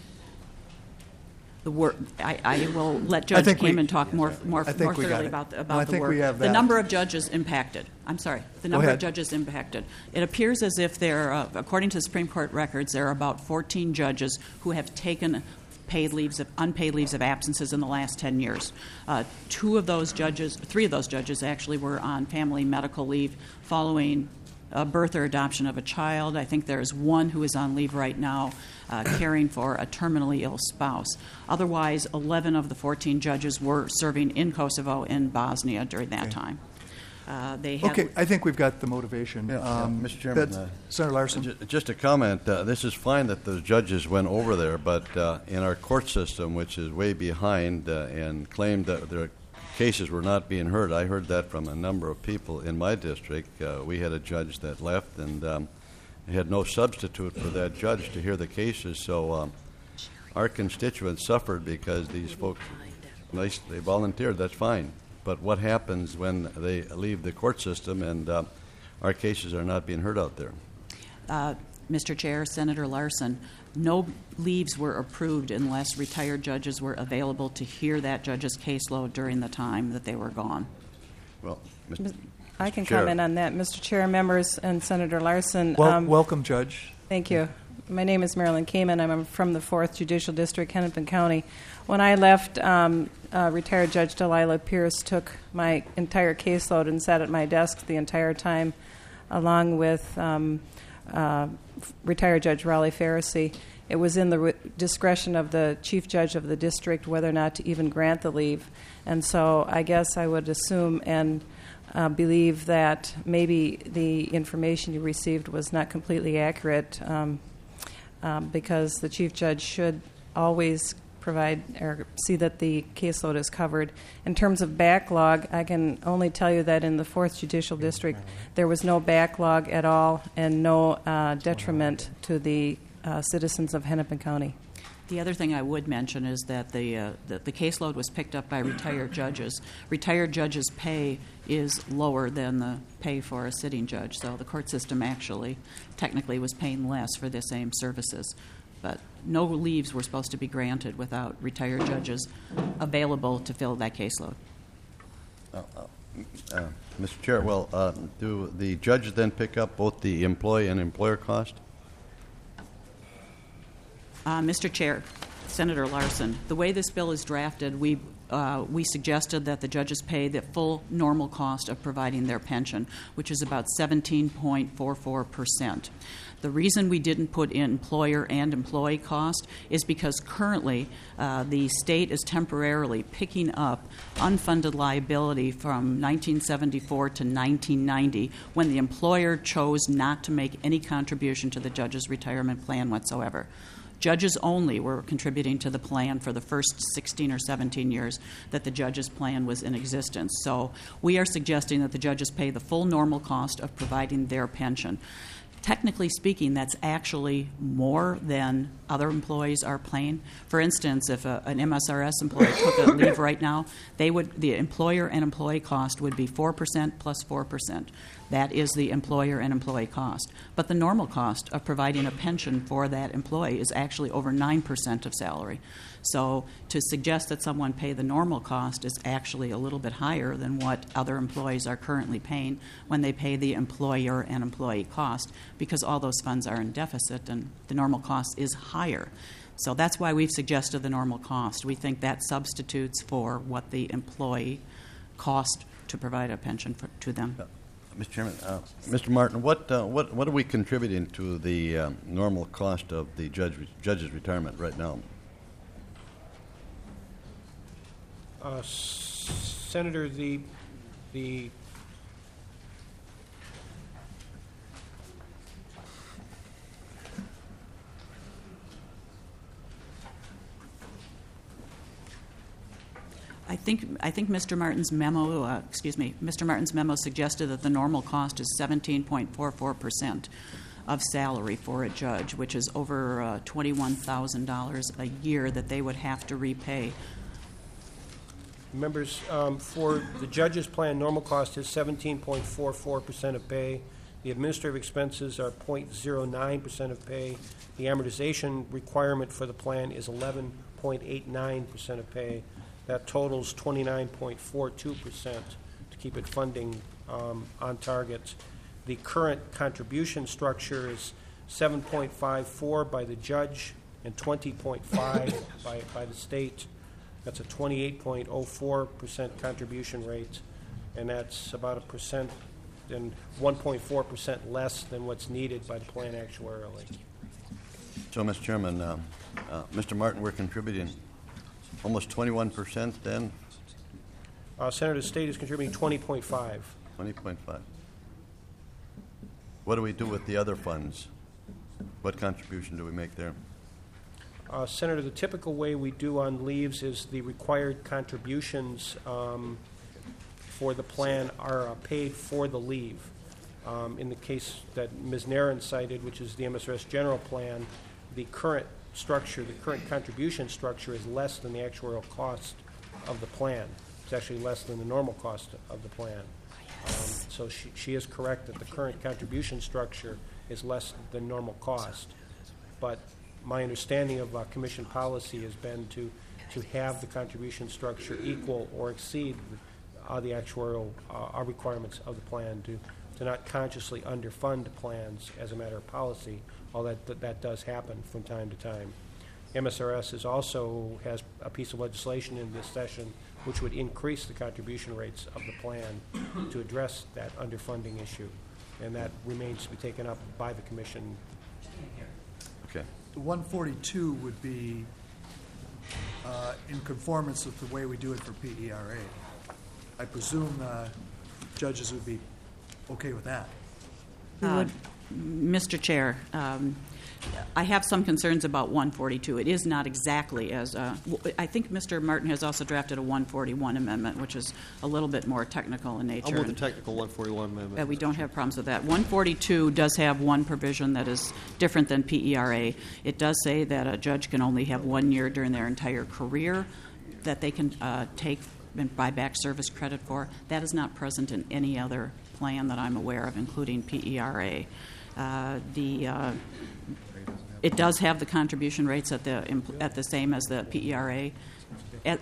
N: the work. I, I will let Judge Kamen talk more more, more thoroughly about the, about
A: no, I
N: the
A: think
N: work.
A: We have that.
N: The number of judges impacted. I'm sorry. The number of judges impacted. It appears as if there, uh, according to Supreme Court records, there are about fourteen judges who have taken paid leaves of unpaid leaves of absences in the last ten years. Uh, two of those judges, three of those judges actually were on family medical leave following a birth or adoption of a child. I think there's one who is on leave right now uh, caring for a terminally ill spouse. Otherwise, eleven of the fourteen judges were serving in Kosovo and Bosnia during that okay. time. Uh, they had
A: okay, I think we've got the motivation.
J: Yeah,
A: um,
J: yeah, Mister Chairman, uh,
A: Senator Larson.
J: J- just a comment. Uh, this is fine that the judges went over there, but uh, in our court system, which is way behind uh, and claimed that their cases were not being heard, I heard that from a number of people in my district. Uh, we had a judge that left and um, had no substitute for that judge to hear the cases, so um, our constituents suffered because these folks, nice, they volunteered, that's fine. But what happens when they leave the court system and uh, our cases are not being heard out there?
N: Uh, Mister Chair, Senator Larson, no leaves were approved unless retired judges were available to hear that judge's caseload during the time that they were gone.
J: Well, Mister
P: I can
J: Chair.
P: comment on that, Mister Chair, members, and Senator Larson.
A: Well,
P: um,
A: welcome, Judge.
P: Thank you. My name is Marilyn Kamen. I'm from the fourth Judicial District, Hennepin County. When I left, um, uh, retired Judge Delilah Pierce took my entire caseload and sat at my desk the entire time, along with um, uh, retired Judge Raleigh Pharisee. It was in the re- discretion of the chief judge of the district whether or not to even grant the leave. And so I guess I would assume and uh, believe that maybe the information you received was not completely accurate. Um, Um, because the chief judge should always provide or see that the caseload is covered. In terms of backlog, I can only tell you that in the fourth Judicial District, there was no backlog at all and no uh, detriment to the uh, citizens of Hennepin County.
N: The other thing I would mention is that the, uh, the the caseload was picked up by retired judges. Retired judges' pay is lower than the pay for a sitting judge, so the court system actually technically was paying less for the same services. But no leaves were supposed to be granted without retired judges available to fill that caseload.
J: Uh, uh, Mister Chair, well, uh, do the judges then pick up both the employee and employer cost?
N: Uh, Mister Chair, Senator Larson, the way this bill is drafted, we uh, we suggested that the judges pay the full normal cost of providing their pension, which is about seventeen point four four percent. The reason we didn't put in employer and employee cost is because currently uh, the state is temporarily picking up unfunded liability from nineteen seventy-four to nineteen ninety when the employer chose not to make any contribution to the judge's retirement plan whatsoever. Judges only were contributing to the plan for the first sixteen or seventeen years that the judge's plan was in existence. So we are suggesting that the judges pay the full normal cost of providing their pension. Technically speaking, that's actually more than other employees are paying. For instance, if a, an M S R S employee took a leave right now, they would the employer and employee cost would be four percent plus four percent. That is the employer and employee cost. But the normal cost of providing a pension for that employee is actually over nine percent of salary. So to suggest that someone pay the normal cost is actually a little bit higher than what other employees are currently paying when they pay the employer and employee cost, because all those funds are in deficit and the normal cost is higher. So that's why we've suggested the normal cost. We think that substitutes for what the employee cost to provide a pension for, to them.
J: Mister Chairman, uh, Mister Martin, what, uh, what what are we contributing to the um, normal cost of the judge judge's retirement right now?
C: Uh, Senator, the the
N: I think I think Mister Martin's memo, uh, excuse me, Mister Martin's memo suggested that the normal cost is seventeen point four four percent of salary for a judge, which is over uh, twenty-one thousand dollars a year that they would have to repay.
C: Members, um, for the judge's plan, normal cost is seventeen point four four percent of pay. The administrative expenses are zero point zero nine percent of pay. The amortization requirement for the plan is eleven point eight nine percent of pay. That totals twenty-nine point four two percent to keep it funding um, on target. The current contribution structure is seven point five four by the judge and twenty point five by, by the state. That's a twenty-eight point zero four percent contribution rate, and that's about a percent and one point four percent less than what's needed by the plan actuarially.
J: So, Mister Chairman, uh, uh, Mister Martin, we're contributing almost twenty-one percent then?
C: Uh, Senator, the state is contributing twenty point five.
J: twenty point five. What do we do with the other funds? What contribution do we make there?
C: Uh, Senator, the typical way we do on leaves is the required contributions um, for the plan are uh, paid for the leave. Um, in the case that Miz Naren cited, which is the M S R S general plan, the current structure, the current contribution structure is less than the actuarial cost of the plan. It's actually less than the normal cost of the plan. Um, so she, she is correct that the current contribution structure is less than normal cost. But my understanding of uh, commission policy has been to, to have the contribution structure equal or exceed uh, the actuarial uh, our requirements of the plan, to, to not consciously underfund plans as a matter of policy, although that, that, that does happen from time to time. M S R S is also has a piece of legislation in this session which would increase the contribution rates of the plan to address that underfunding issue, and that remains to be taken up by the commission.
J: Okay.
A: The one forty-two would be uh, in conformance with the way we do it for P E R A. I presume uh, judges would be okay with that.
N: Uh, Mister Chair, um, I have some concerns about one forty-two. It is not exactly as, uh, w- I think Mister Martin has also drafted a one forty-one amendment, which is a little bit more technical in nature.
B: I'll move the technical one forty-one amendment.
N: Uh, we don't have problems with that. one forty-two does have one provision that is different than P E R A. It does say that a judge can only have one year during their entire career that they can uh, take and buy back service credit for. That is not present in any other plan that I'm aware of, including P E R A. Uh, the uh, it does have the contribution rates at the at the same as the P E R A. At,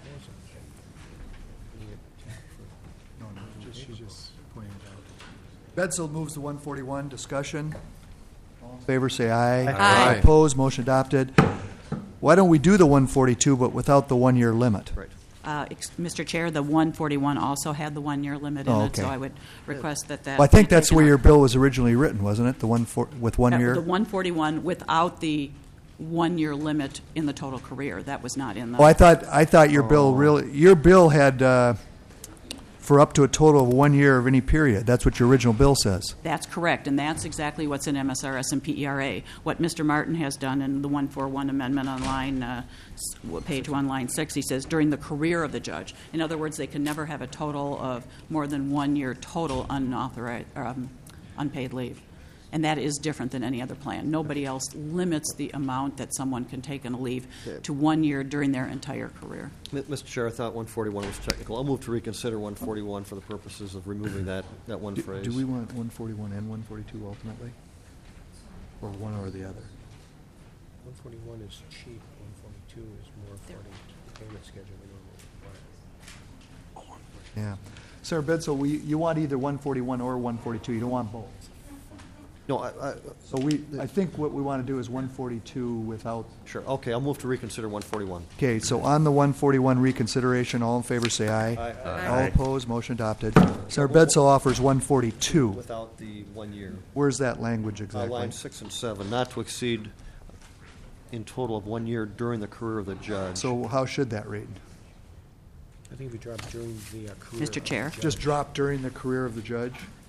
A: Bedsel moves the one forty-one. Discussion. All in favor, say aye.
N: Aye. Aye.
A: Opposed, motion adopted. Why don't we do the one forty-two but without the one-year limit?
B: Right.
N: uh, ex- Mister Chair, the one forty-one also had the one-year limit in
A: Oh,
N: it, so
A: okay.
N: I would request that that.
A: Well, I think
N: be
A: that's the
N: taken
A: way your
N: out.
A: bill was originally written, wasn't it? The one for, with one
N: Uh,
A: year?
N: The one forty-one without the one-year limit in the total career. That was not in the.
A: Oh, I thought I thought your bill really your bill had uh, for up to a total of one year of any period. That's what your original bill says.
N: That's correct, and that's exactly what's in M S R S and P E R A. What Mister Martin has done in the one forty-one amendment on line, uh, s- page one, line six, he says, during the career of the judge. In other words, they can never have a total of more than one year total unauthorized, um, unpaid leave. and that is different than any other plan. Nobody else limits the amount that someone can take in a leave
B: Okay.
N: to one year during their entire career.
B: M- Mister Chair, I thought one forty-one was technical. I'll move to reconsider one forty-one for the purposes of removing that, that one
A: Do,
B: phrase.
A: do we want one forty-one and one forty-two ultimately? Or one or the other?
C: one forty-one is cheap, one forty-two is more according to the payment schedule we normally require.
A: Yeah. Senator Bedsole, we, you want either one forty-one or one forty-two. You don't want both.
B: No, I, I,
A: So we, I think what we want to do is one forty-two without.
B: sure, okay, I'll move to reconsider one forty-one.
A: Okay, so on the one forty-one reconsideration, all in favor say aye.
B: Aye. Aye.
A: All
B: Aye.
A: opposed, motion adopted. Senator Bedsole offers one forty-two.
B: Without the one year.
A: Where's that language
B: Uh,
A: exactly?
B: Line six and seven, not to exceed in total of one year during the career of the judge.
A: So how should that read?
C: I think we dropped during the uh, career.
N: Mister
C: of
N: Chair.
C: the judge.
A: Just drop during the career of the judge?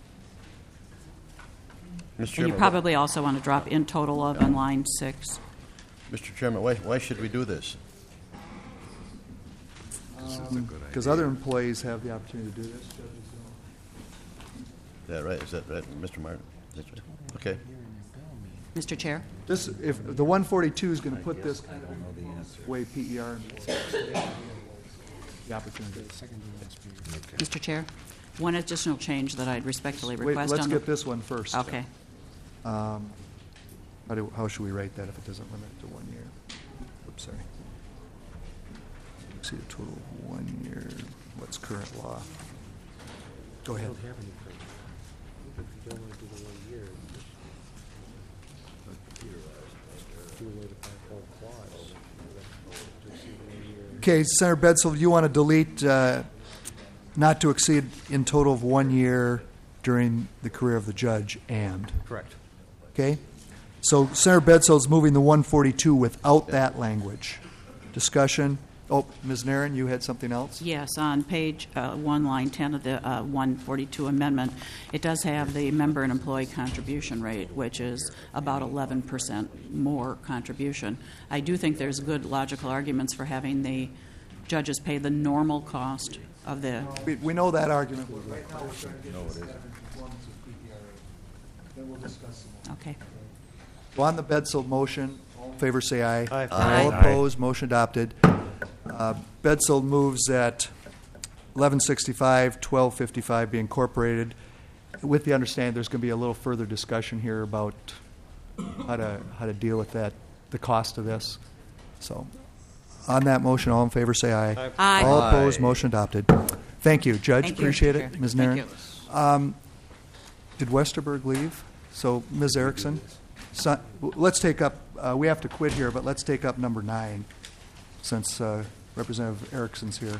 J: Mister
N: And you
J: Chairman,
N: probably also want to drop in total of on line six.
J: Mister Chairman, why, why should we do this?
A: Because other employees have the opportunity to do this. Judges
J: Is that right? Is that right, Mister Martin? That's right. Okay.
N: Mister Chair.
A: don't. This, if, the one forty-two is going to put this kind of way P E R. The opportunity.
N: Mister Chair, one additional change that I'd respectfully
A: Wait,
N: request
A: let's
N: on the-
A: get this one first.
N: Okay.
A: Um, How do, how should we write that if it doesn't limit it to one year? Oops, sorry. See the total of one year, what's current law? Go
C: We
A: ahead.
C: don't have any current. If you don't want to do the one year, just do away with that whole clause. To exceed one year.
A: Okay, Senator Bedsole, do you want to delete uh, not to exceed in total of one year during the career of the judge and?
B: Correct.
A: Okay? So Senator Bedsole is moving the one forty-two without that language. Discussion? Oh, Miz Naren, you had something else?
N: Yes, on page uh, one, line ten of the uh, one forty-two amendment, it does have the member and employee contribution rate, which is about eleven percent more contribution. I do think there's good logical arguments for having the judges pay the normal cost of the.
A: We, we know that argument. Right now, we're trying to get this kind of conformance with P P R A. Then we'll discuss some more.
N: Okay.
A: So on the Bedsole motion, all in favor say aye.
B: Aye.
N: Aye.
A: All opposed, motion adopted. Uh, Bedsole moves that eleven sixty-five, twelve fifty-five be incorporated, with the understanding there's going to be a little further discussion here about how to, how to deal with that, the cost of this. So on that motion, all in favor say aye.
B: Aye.
N: Aye.
A: All
J: Aye.
A: opposed, motion adopted. Thank you, Judge.
N: Thank you,
A: Appreciate
N: Chair.
A: it. Miz
N: Thank
A: Naren. Um, did Westerberg leave? So, Miz Erickson? So, let's take up, uh, we have to quit here, but let's take up number nine, since uh, Representative Erickson's here.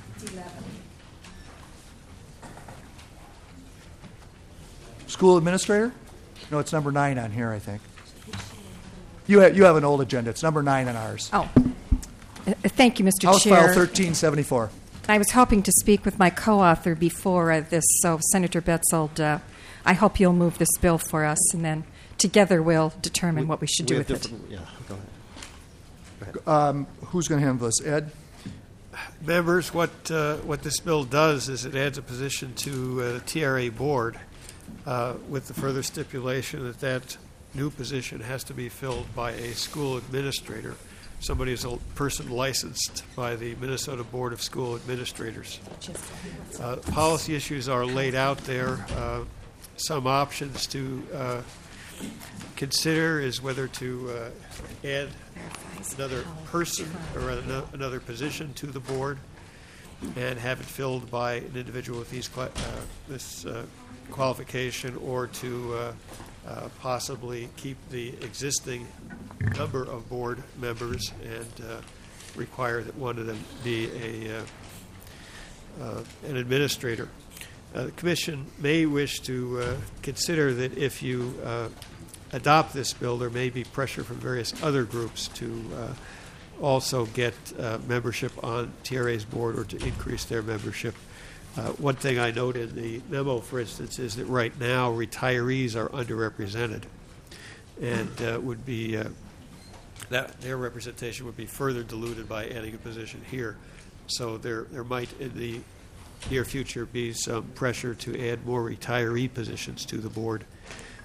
A: School administrator? No, it's number nine on here, I think. You have, you have an old agenda. It's number nine on ours.
Q: Oh, Uh, thank you, Mister
A: House
Q: Chair.
A: File thirteen seventy-four.
Q: I was hoping to speak with my co-author before uh, this, so Senator Betzold, uh, I hope you'll move this bill for us, and then together we'll determine what we should do
B: have
Q: with it.
B: different- Yeah, go ahead.
A: Um, who's going to handle this? Ed?
G: Members, what, uh, what this bill does is it adds a position to uh, the T R A board uh, with the further stipulation that that new position has to be filled by a school administrator, somebody who's a person licensed by the Minnesota Board of School Administrators. Uh, policy issues are laid out there. Uh, some options to uh, consider is whether to uh, add another person or ano- another position to the board and have it filled by an individual with these qua- uh, this uh, qualification, or to uh, uh, possibly keep the existing number of board members and uh, require that one of them be a uh, uh, an administrator. Uh, the Commission may wish to uh, consider that if you uh, adopt this bill, there may be pressure from various other groups to uh, also get uh, membership on T R A's board, or to increase their membership. Uh, one thing I note in the memo, for instance, is that right now retirees are underrepresented, and uh, would be uh, that their representation would be further diluted by adding a position here. So there, there might in the near future be some pressure to add more retiree positions to the board.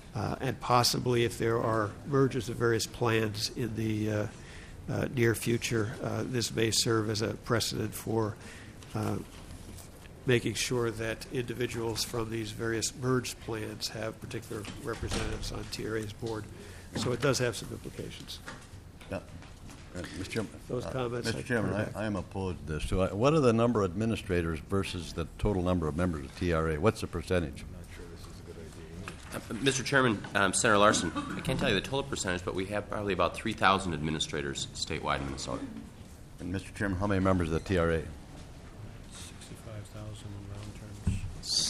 G: Uh, and possibly, if there are mergers of various plans in the uh, uh, near future, uh, this may serve as a precedent for uh, making sure that individuals from these various merged plans have particular representatives on T R A's board. So it does have some implications.
J: Yeah. Uh, Mister Chairman,
G: Those comments
J: Uh, Mister
G: I
J: Chairman,
G: heard
J: I, I am opposed to this. So I, what are the number of administrators versus the total number of members of T R A? What's the percentage?
R: Uh, Mister Chairman, um, Senator Larson, I can't tell you the total percentage, but we have probably about three thousand administrators statewide in Minnesota.
J: And Mister Chairman, how many members of the T R A?
C: sixty-five thousand in round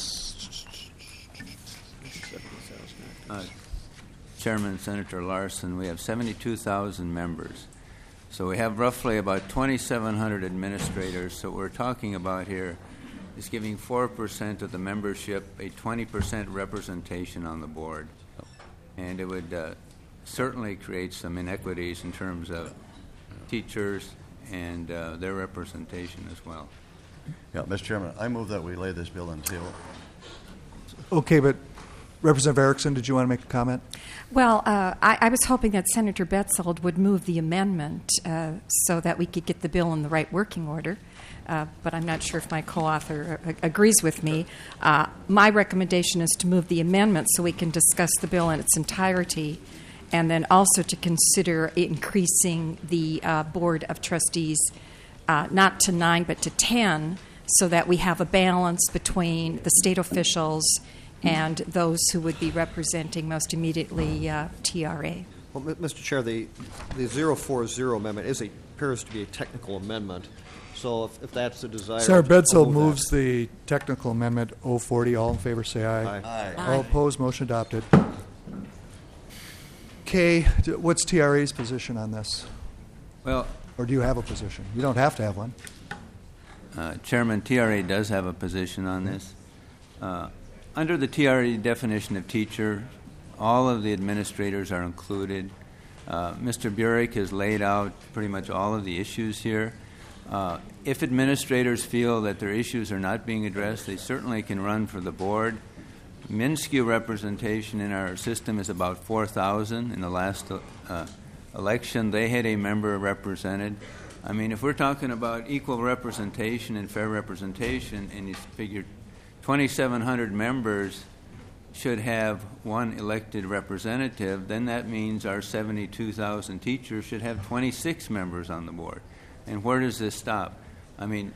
C: terms.
D: Uh, Chairman Senator Larson, we have seventy-two thousand members. So we have roughly about twenty-seven hundred administrators. So what we're talking about here is giving four percent of the membership a twenty percent representation on the board. And it would uh, certainly create some inequities in terms of teachers and uh, their representation as well.
J: Yeah, Mister Chairman, I move that we lay this bill on table.
A: Okay, but Representative Erickson, did you want to make a comment?
Q: Well, uh, I, I was hoping that Senator Betzold would move the amendment uh, so that we could get the bill in the right working order. Uh, but I'm not sure if my co-author uh, agrees with me. Uh, my recommendation is to move the amendment so we can discuss the bill in its entirety, and then also to consider increasing the uh, Board of Trustees uh, not to nine but to ten, so that we have a balance between the state officials and those who would be representing most immediately uh, T R A.
B: Well, M- Mister Chair, the the zero four zero amendment is a, appears to be a technical amendment. So if, if that's the desire,
A: Senator
B: I'll
A: Betzold
B: move
A: moves
B: that.
A: the technical amendment oh forty. All in favor, say aye.
B: Aye. Aye.
A: All
B: Aye.
A: opposed, motion adopted. Kay, d- what's T R A's position on this?
D: Well,
A: or do you have a position? You don't have to have one.
D: Uh, Chairman, T R A does have a position on this. Uh, under the T R A definition of teacher, all of the administrators are included. Uh, Mister Burek has laid out pretty much all of the issues here. Uh, if administrators feel that their issues are not being addressed, they certainly can run for the board. Minuscule representation in our system is about four thousand. In the last uh, election, they had a member represented. I mean, if we're talking about equal representation and fair representation, and you figure twenty-seven hundred members should have one elected representative, then that means our seventy-two thousand teachers should have twenty-six members on the board. And where does this stop? I mean,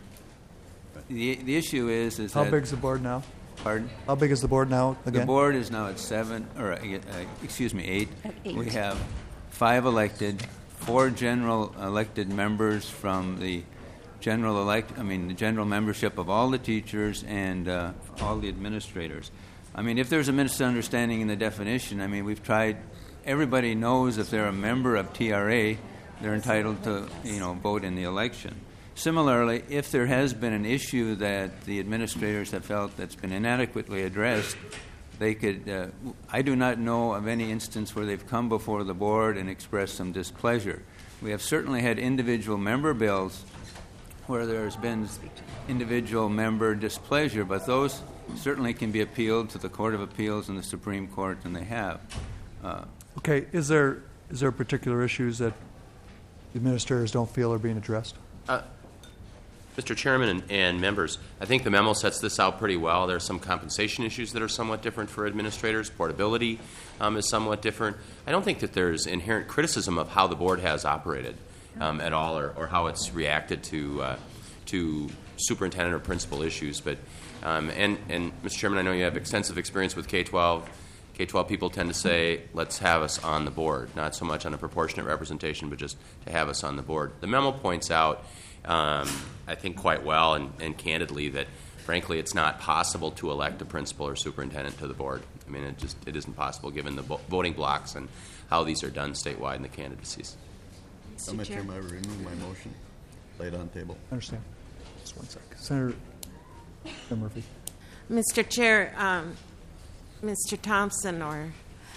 D: the the issue is is
A: How
D: that...
A: big is the board now?
D: Pardon?
A: How big is the board now again?
D: The board is now at seven, or uh, uh, excuse me, eight.
Q: At eight.
D: We have five elected, four general elected members from the general elect. I mean, the general membership of all the teachers and uh, all the administrators. I mean, if there's a misunderstanding in the definition, I mean, we've tried. Everybody knows if they're a member of T R A, they're entitled to, you know, vote in the election. Similarly, if there has been an issue that the administrators have felt that's been inadequately addressed, they could. Uh, I do not know of any instance where they've come before the board and expressed some displeasure. We have certainly had individual member bills where there's been individual member displeasure, but those certainly can be appealed to the Court of Appeals and the Supreme Court, and they have. Uh,
A: Okay, is there is there particular issues that the administrators don't feel are being addressed?
R: Uh, Mister Chairman and, and members, I think the memo sets this out pretty well. There are some compensation issues that are somewhat different for administrators. Portability um, is somewhat different. I don't think that there's inherent criticism of how the board has operated um, at all, or, or how it's reacted to uh, to superintendent or principal issues. But um, and and Mister Chairman, I know you have extensive experience with K twelve. K twelve people tend to say, let's have us on the board, not so much on a proportionate representation, but just to have us on the board. The memo points out, um, I think quite well and, and candidly, that frankly it's not possible to elect a principal or superintendent to the board. I mean, it just it isn't possible given the vo- voting blocks and how these are done statewide in the candidacies.
J: Mister Chairman, I remove my motion. Lay it on the table.
A: I understand. Just one second. Senator Murphy.
O: Mister Chair, um, Mister Thompson, or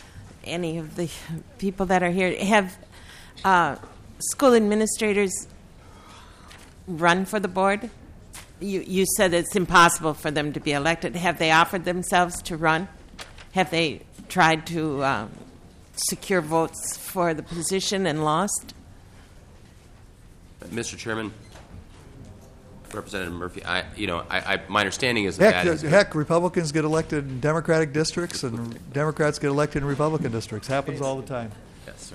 O: any of the people that are here, have uh, school administrators run for the board? You, you said it's impossible for them to be elected. Have they offered themselves to run? Have they tried to uh, secure votes for the position and lost?
R: Mister Chairman, Representative Murphy, I, you know, I, I, my understanding is that
A: Heck,
R: that is
A: heck, Republicans get elected in Democratic districts, and Democrats get elected in Republican districts. Happens all the time.
R: Yes.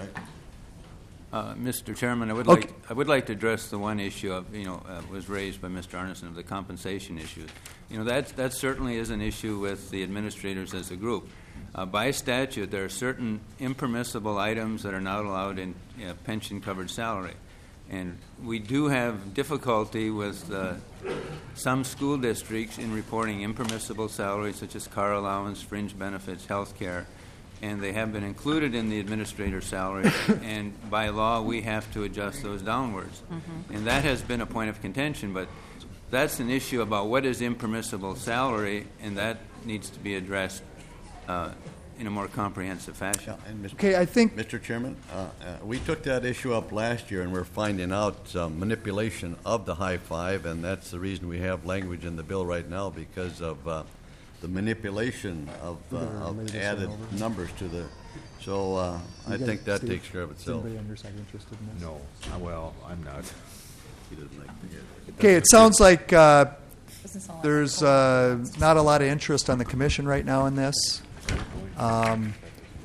D: Uh, Mister Chairman, I would
A: Okay.
D: like I would like to address the one issue of you know uh, was raised by Mister Arneson of the compensation issue. You know that that certainly is an issue with the administrators as a group. Uh, by statute, there are certain impermissible items that are not allowed in uh, pension-covered salary, and we do have difficulty with uh, some school districts in reporting impermissible salaries such as car allowance, fringe benefits, health care. And they have been included in the administrator's salary, and by law we have to adjust those downwards. Mm-hmm. And that has been a point of contention, but that's an issue about what is impermissible salary, and that needs to be addressed uh, in a more comprehensive fashion.
J: Yeah, and Mister
A: Okay, I think-
J: Mister Chairman, uh, uh, we took that issue up last year, and we're finding out some manipulation of the high five, and that's the reason we have language in the bill right now, because of uh, the manipulation of, uh, of added numbers to the, so uh, I think that takes care of itself.
A: Is anybody on your side interested in this?
S: No, Uh, well, I'm not.
J: He doesn't like to hear it.
A: Okay, it sounds like uh, there's uh, not a lot of interest on the commission right now in this. Um,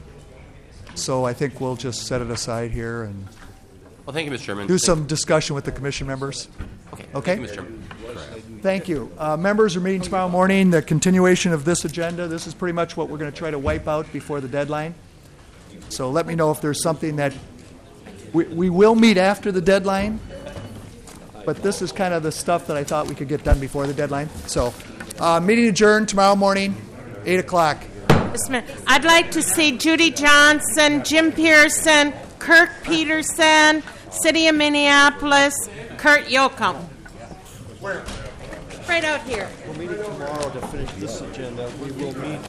A: so I think we'll just set it aside here and
R: Well, thank you, Mister Chairman.
A: do some discussion with the commission members.
R: Okay.
A: Okay?
R: Thank you, Mister Chairman.
A: Thank you. Uh, members are meeting tomorrow morning. The continuation of this agenda, this is pretty much what we're going to try to wipe out before the deadline. So let me know if there's something that we, we will meet after the deadline, but this is kind of the stuff that I thought we could get done before the deadline. So uh, meeting adjourned tomorrow morning, eight o'clock.
O: I'd like to see Judy Johnson, Jim Pearson, Kirk Peterson, City of Minneapolis, Kurt Yoakum.
B: Where?
O: Right out here.
B: We're meeting tomorrow to finish this agenda. We will meet